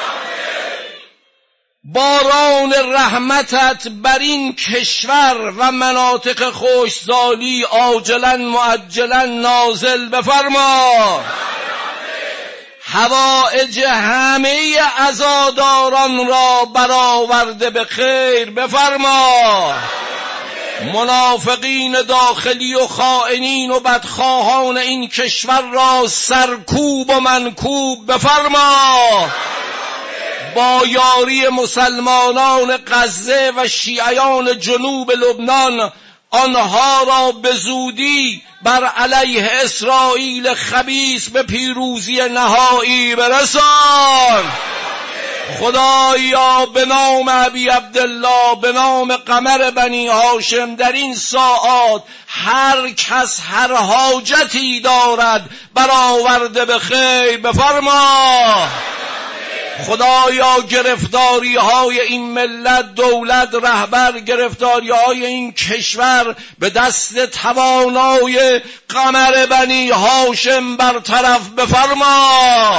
باران رحمتت بر این کشور و مناطق خشکسالی عاجلا معجلا نازل بفرما. حوائج همه عزاداران را برآورده به خیر بفرما. منافقین داخلی و خائنین و بدخواهان این کشور را سرکوب و منکوب بفرما. با یاری مسلمانان غزه و شیعیان جنوب لبنان آنها را به زودی بر علیه اسرائیل خبیث به پیروزی نهایی برسان. خدایا به نام ابی عبدالله، به نام قمر بنی هاشم در این ساعات هر کس هر حاجتی دارد برآورده به خیر بفرما. خدایا گرفتاری های این ملت، دولت، رهبر، گرفتاری های این کشور به دست توانای قمر بنی هاشم برطرف بفرما.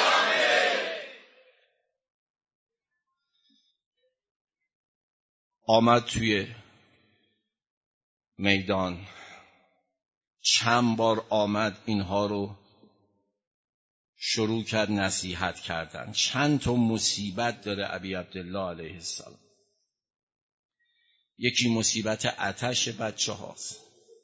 آمد توی میدان، چند بار آمد اینها رو شروع کرد نصیحت کردن. چند تا مصیبت داره ابی عبدالله علیه السلام. یکی مصیبت آتش بچه هاست.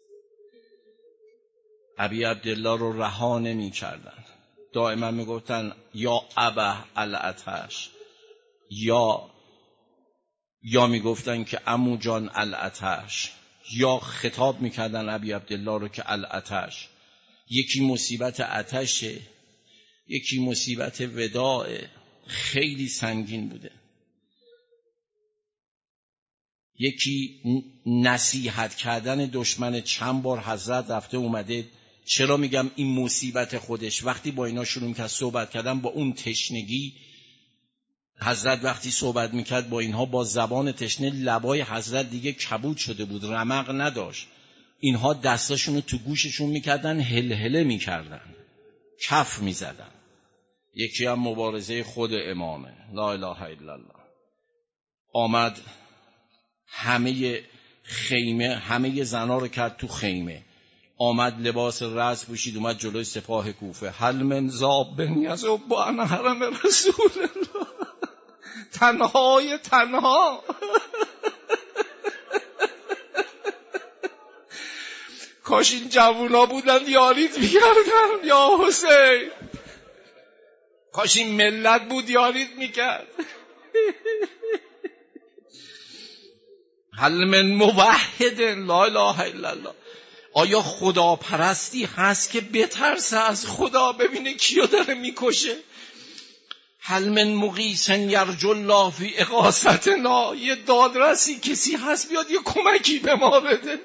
ابی عبدالله رو رها نمی کردن. دائما می گفتن یا ابا الاتش، یا یا می گفتن که عمو جان الاتش، یا خطاب می کردن ابی عبدالله رو که الاتش. یکی مصیبت آتشه، یکی مصیبت وداع. خیلی سنگین بوده. یکی نصیحت کردن دشمن. چند بار حضرت رفته اومده. چرا میگم این مصیبت خودش؟ وقتی با اینا شروع میکرد صحبت کردن با اون تشنگی، حضرت وقتی صحبت میکرد با اینها با زبان تشنه، لبای حضرت دیگه کبود شده بود، رمق نداشت. اینها دستاشونو تو گوششون میکردن، هلهله میکردن، کف میزدن. یکی هم مبارزه خود امامه، لا اله الا الله. آمد همه خیمه، همه زنا رو کرد تو خیمه. آمد لباس رأس پوشید اومد جلوی سپاه کوفه. هل من ذابن یذب عن حرم رسول الله، تنهای تنها. کاش این جوونا بودن یاریت میکردن یا حسین، کاش این ملت بود یاریت میکرد. هل من موحد لا اله الا الله. آیا خدا پرستی هست که بترسه از خدا ببینه کیو داره میکشه؟ هل من مغیث یرجو الله فی اغاثتنا. یه دادرسی کسی هست بیاد یه کمکی به ما بده.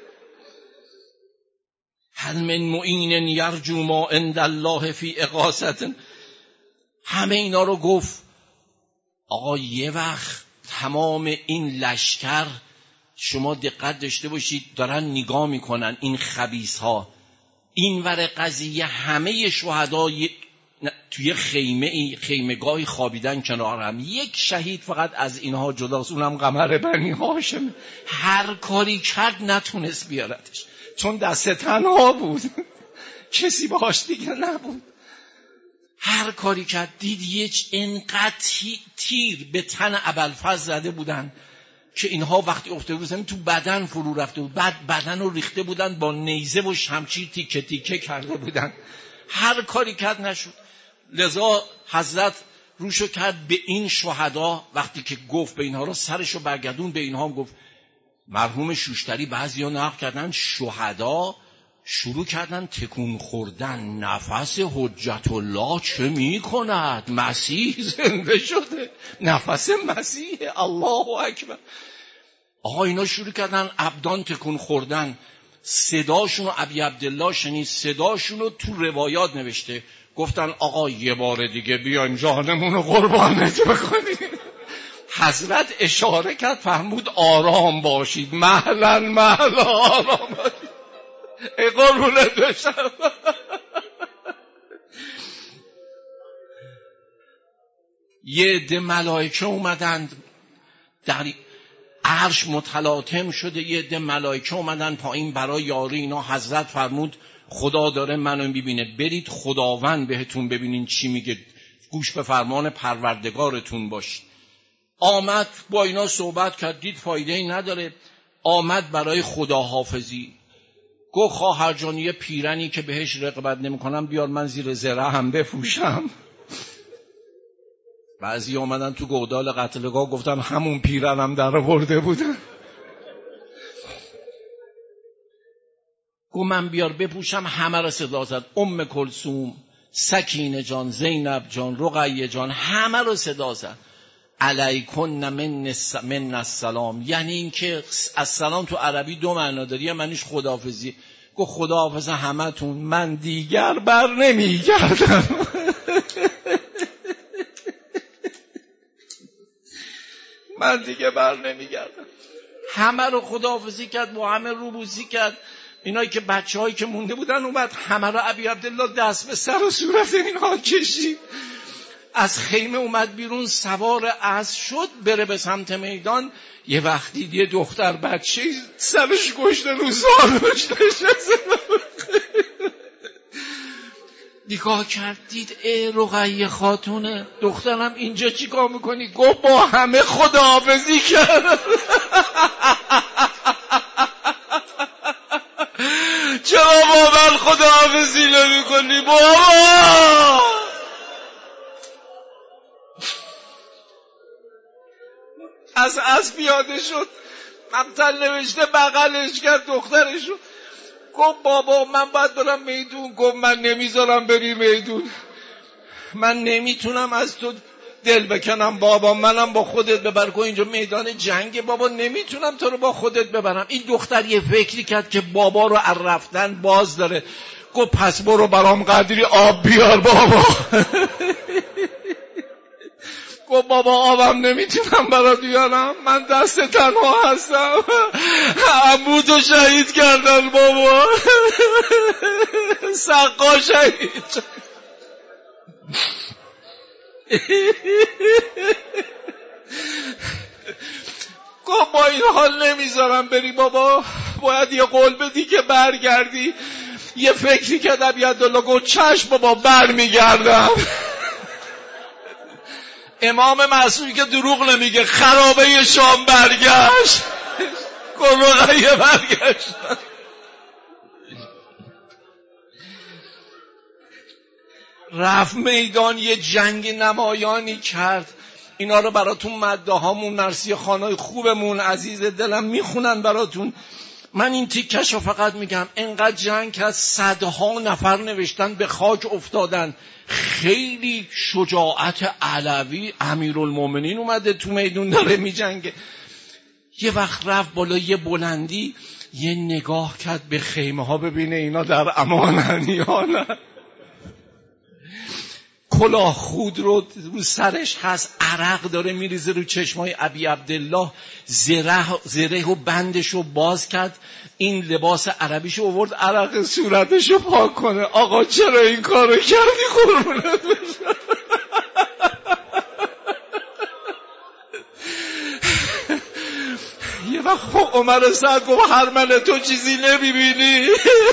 هل من معین یرجو ما عند الله فی اغاثتنا. همه اینا رو گفت. آقا یه وقت تمام این لشکر، شما دقت داشته باشید دارن نگاه میکنن این خبیث ها، این ور قضیه همه شهدا توی خیمه خیمگاهی خوابیدن کنار هم. یک شهید فقط از اینها جداست، اونم قمر بنی هاشم. هر کاری کرد نتونست بیارتش، چون دست تنها بود، کسی باهاش دیگه نبود. هر کاری کرد. دید یک انقدر تیر به تن ابوالفضل زده بودن که اینها وقتی افتاده بودن تو بدن فرو رفته بود، بعد بدن رو ریخته بودن با نیزه و شمشیر تیکه تیکه کرده بودن. هر کاری کرد نشد. لذا حضرت روشو کرد به این شهدا. وقتی که گفت به اینها رو، سرشو برگردون به اینها گفت. مرحوم شوشتری بعضیا نقل کردن شهدا شروع کردن تکون خوردن. نفس حجت الله چه می کند؟ مسیح زنده شده، نفس مسیح، الله اکبر. آقا اینا شروع کردن ابدان تکون خوردن. صداشون رو ابی عبدالله شنید، صداشون رو تو روایات نوشته. گفتن آقا یه بار دیگه بیایم جانمون رو قربانت بکنیم. حضرت اشاره کرد فرمود آرام باشید، مهلا مهلا آرام باشید. ای قربونت بشم. یه عده ملائکه اومدند، در عرش متلاطم شده. یه عده ملائکه اومدن پایین برای یاری اینا. حضرت فرمود خدا داره منو میبینه، برید خداوند بهتون ببینین چی میگه، گوش به فرمان پروردگارتون باشید. آمد با اینا صحبت کرد، دید فایده ای نداره. آمد برای خداحافظی. گفت خواهر جان یه پیرنی که بهش رقابت نمی‌کنم بیار من زیر زره هم بپوشم. بعضی اومدن تو گودال قتلگاه گفتن همون پیرنم در آورده بودن. گفت من بیار بپوشم. همه را صدا زد. ام کلثوم، سکینه جان، زینب جان، رقیه جان، همه را صدا زد. علیکن من من السلام. یعنی این که السلام تو عربی دو معنا داره، یه معنیش خداحافظی. گفت خداحافظ همتون، من دیگر بر نمیگردم. من دیگه بر نمیگردم. همه رو خداحافظی کرد، با همه روبوسی کرد. اینایی که بچه هایی که مونده بودن اومد، همه رو ابی عبدالله دست به سر و صورت اینها کشید. از خیمه اومد بیرون، سوار اسب شد بره به سمت میدان. یه وقتی یه دختر بچه سرش گشته رو زانوش نشسته. نگاه کرد دید ای رقیه خاتونه، دخترم اینجا چی کار میکنی؟ گفت با همه خداحافظی کرد. چرا با من خداحافظی نمی کنی بابا؟ از اسب پیاده شد، مقتل نوشته بغلش کرد دخترشو. گفت بابا من باید برم میدون. گفت من نمیذارم بری میدون، من نمیتونم از تو دل بکنم بابا، منم با خودت ببر. گفت اینجا میدان جنگه بابا، نمیتونم تو رو با خودت ببرم. این دختر یه فکری کرد که بابا رو از رفتن باز داره. گفت پس برو برام قدری آب بیار بابا. گفت بابا آبم نمیتونم برات بیارم، من دست تنها هستم، عمودو شهید کردن بابا، سقا شهید. گفت با این حال نمیذارم بری بابا، باید یه قول بدی که برگردی. یه فکری کرد عبیدالله گفت چشم بابا بر میگردم. امام معصومی که دروغ نمیگه خرابه شام برگشت، گلوغیه برگشت. رفت میدان یه جنگ نمایانی کرد. اینا رو براتون مده هامون مرسی خانای خوبمون عزیز دلم میخونن براتون. من این تیکش رو فقط میگم. انقدر جنگ که از صدها نفر نوشتن به خاک افتادن. خیلی شجاعت علوی، امیرالمومنین اومده تو میدون داره میجنگه. یه وقت رفت بالا یه بلندی، یه نگاه کرد به خیمه ها ببینه اینا در امانن یا نه. کلاه خود رو رو سرش هست، عرق داره میریزه رو چشمای ابی عبدالله. زره زره و بندش رو باز کرد، این لباس عربیشو آورد عرق صورتش رو پاک کنه. آقا چرا این کارو کردی قربونت بشم؟ یه وقت عمر سعد گفت هرمنه تو چیزی نمیبینی؟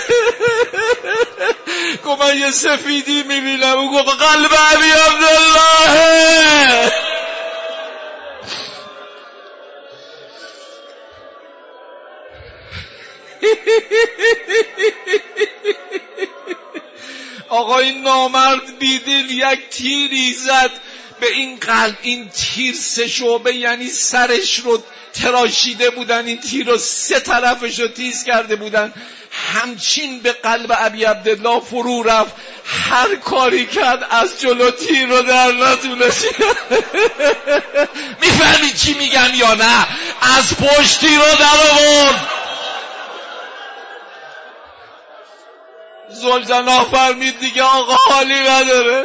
گفت من یه سفیدی میبینم. او گفت قلب ابی عبدالله. آقا این نامرد بیدل یک تیری زد به این قلب. این تیر سه شعبه، یعنی سرش رو تراشیده بودن، این تیر رو سه طرفش رو تیز کرده بودن. همچین به قلب ابی عبدالله فرو رفت. هر کاری کرد از جلو تیر رو در نتونست. میفهمی چی میگم یا نه؟ از پشت تیر رو در آورد. زلجناه فرمید دیگه آقا حالی نداره.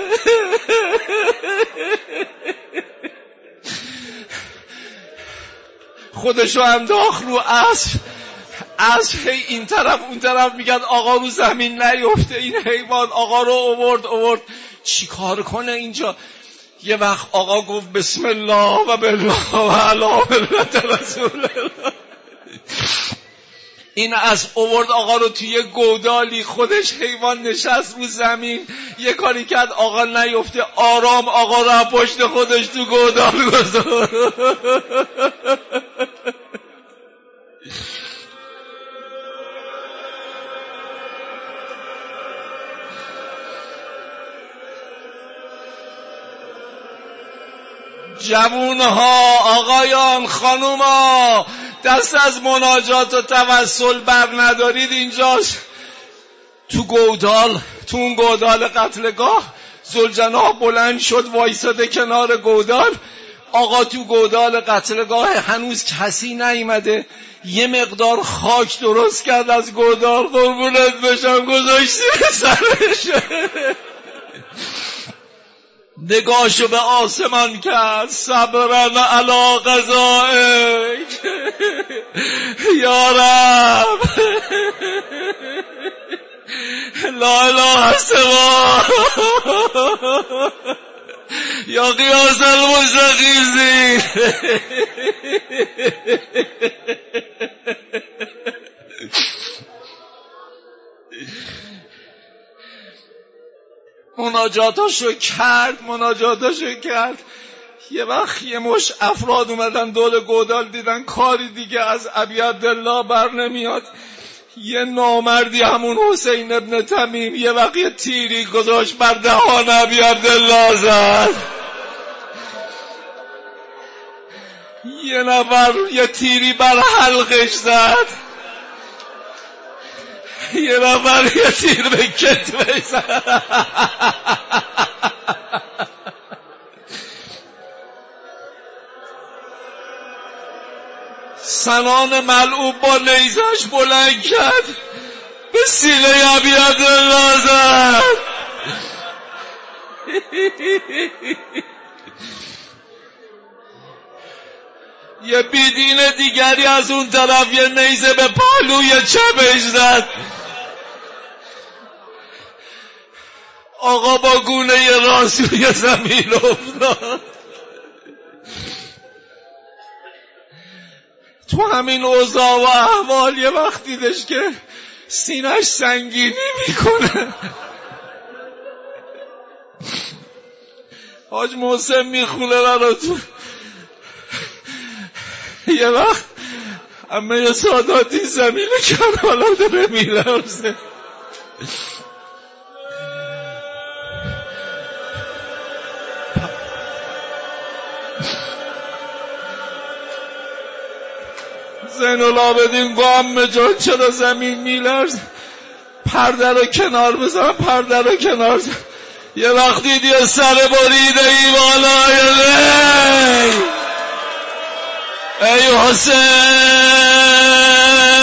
خودشو انداخت رو اسب. اسب هی این طرف اون طرف میگن آقا رو زمین نیفته. این حیوان آقا رو آورد آورد چی کار کنه اینجا. یه وقت آقا گفت بسم الله و بالله و علی ملت رسول الله. این اسب آورد آقا رو توی گودالی، خودش حیوان نشست رو زمین. یه کاری کرد آقا نیفته، آرام آقا رو پشت خودش تو گودال گذاشت. جوونها، آقایان، خانوما، دست از مناجات و توسل بر ندارید. اینجاست تو گودال، تو اون گودال قتلگاه. زلجناه بلند شد وایساده کنار گودال. آقا تو گودال قتلگاه هنوز کسی نیامده. یه مقدار خاک درست کرد از گودال، قربونت بشم گذاشتی سرش. نگاهشو به آسمان کرد. صبرن علی قضائک یا رب، لا اله سوا یا قیاس المستقیمین. مناجاتاشو کرد مناجاتاشو کرد یه وقت یه مش افراد اومدن دور گودال، دیدن کاری دیگه از ابی عبدالله بر نمیاد. یه نامردی همون حسین ابن تمیم یه وقت یه تیری گذاشت بر دهان ابی عبدالله زد. یه نفر یه تیری بر حلقش زد. یه نفر یه تیر به کتفش زد. سنان ملعوب با نیزش بلند کرد، به سینه ابی عبدالله زد. یه بیدین دیگری از اون طرف یه نیزه به پهلوی چپش زد. آقا با گونه راست روی زمین افتاد. تو همین اوضاع و احوال یه وقت دیدش که سینه‌اش سنگینی میکنه. حاج محسن میخونه براتون. یه وقت همه ساداتی زمین کربلا داره میلرزه. زین العابدین گام جان چرا زمین میلرزه؟ پرده رو کنار بزن، پرده رو کنار بزن. یه وقت دیدی سر بریده ای بالای ری ای حسین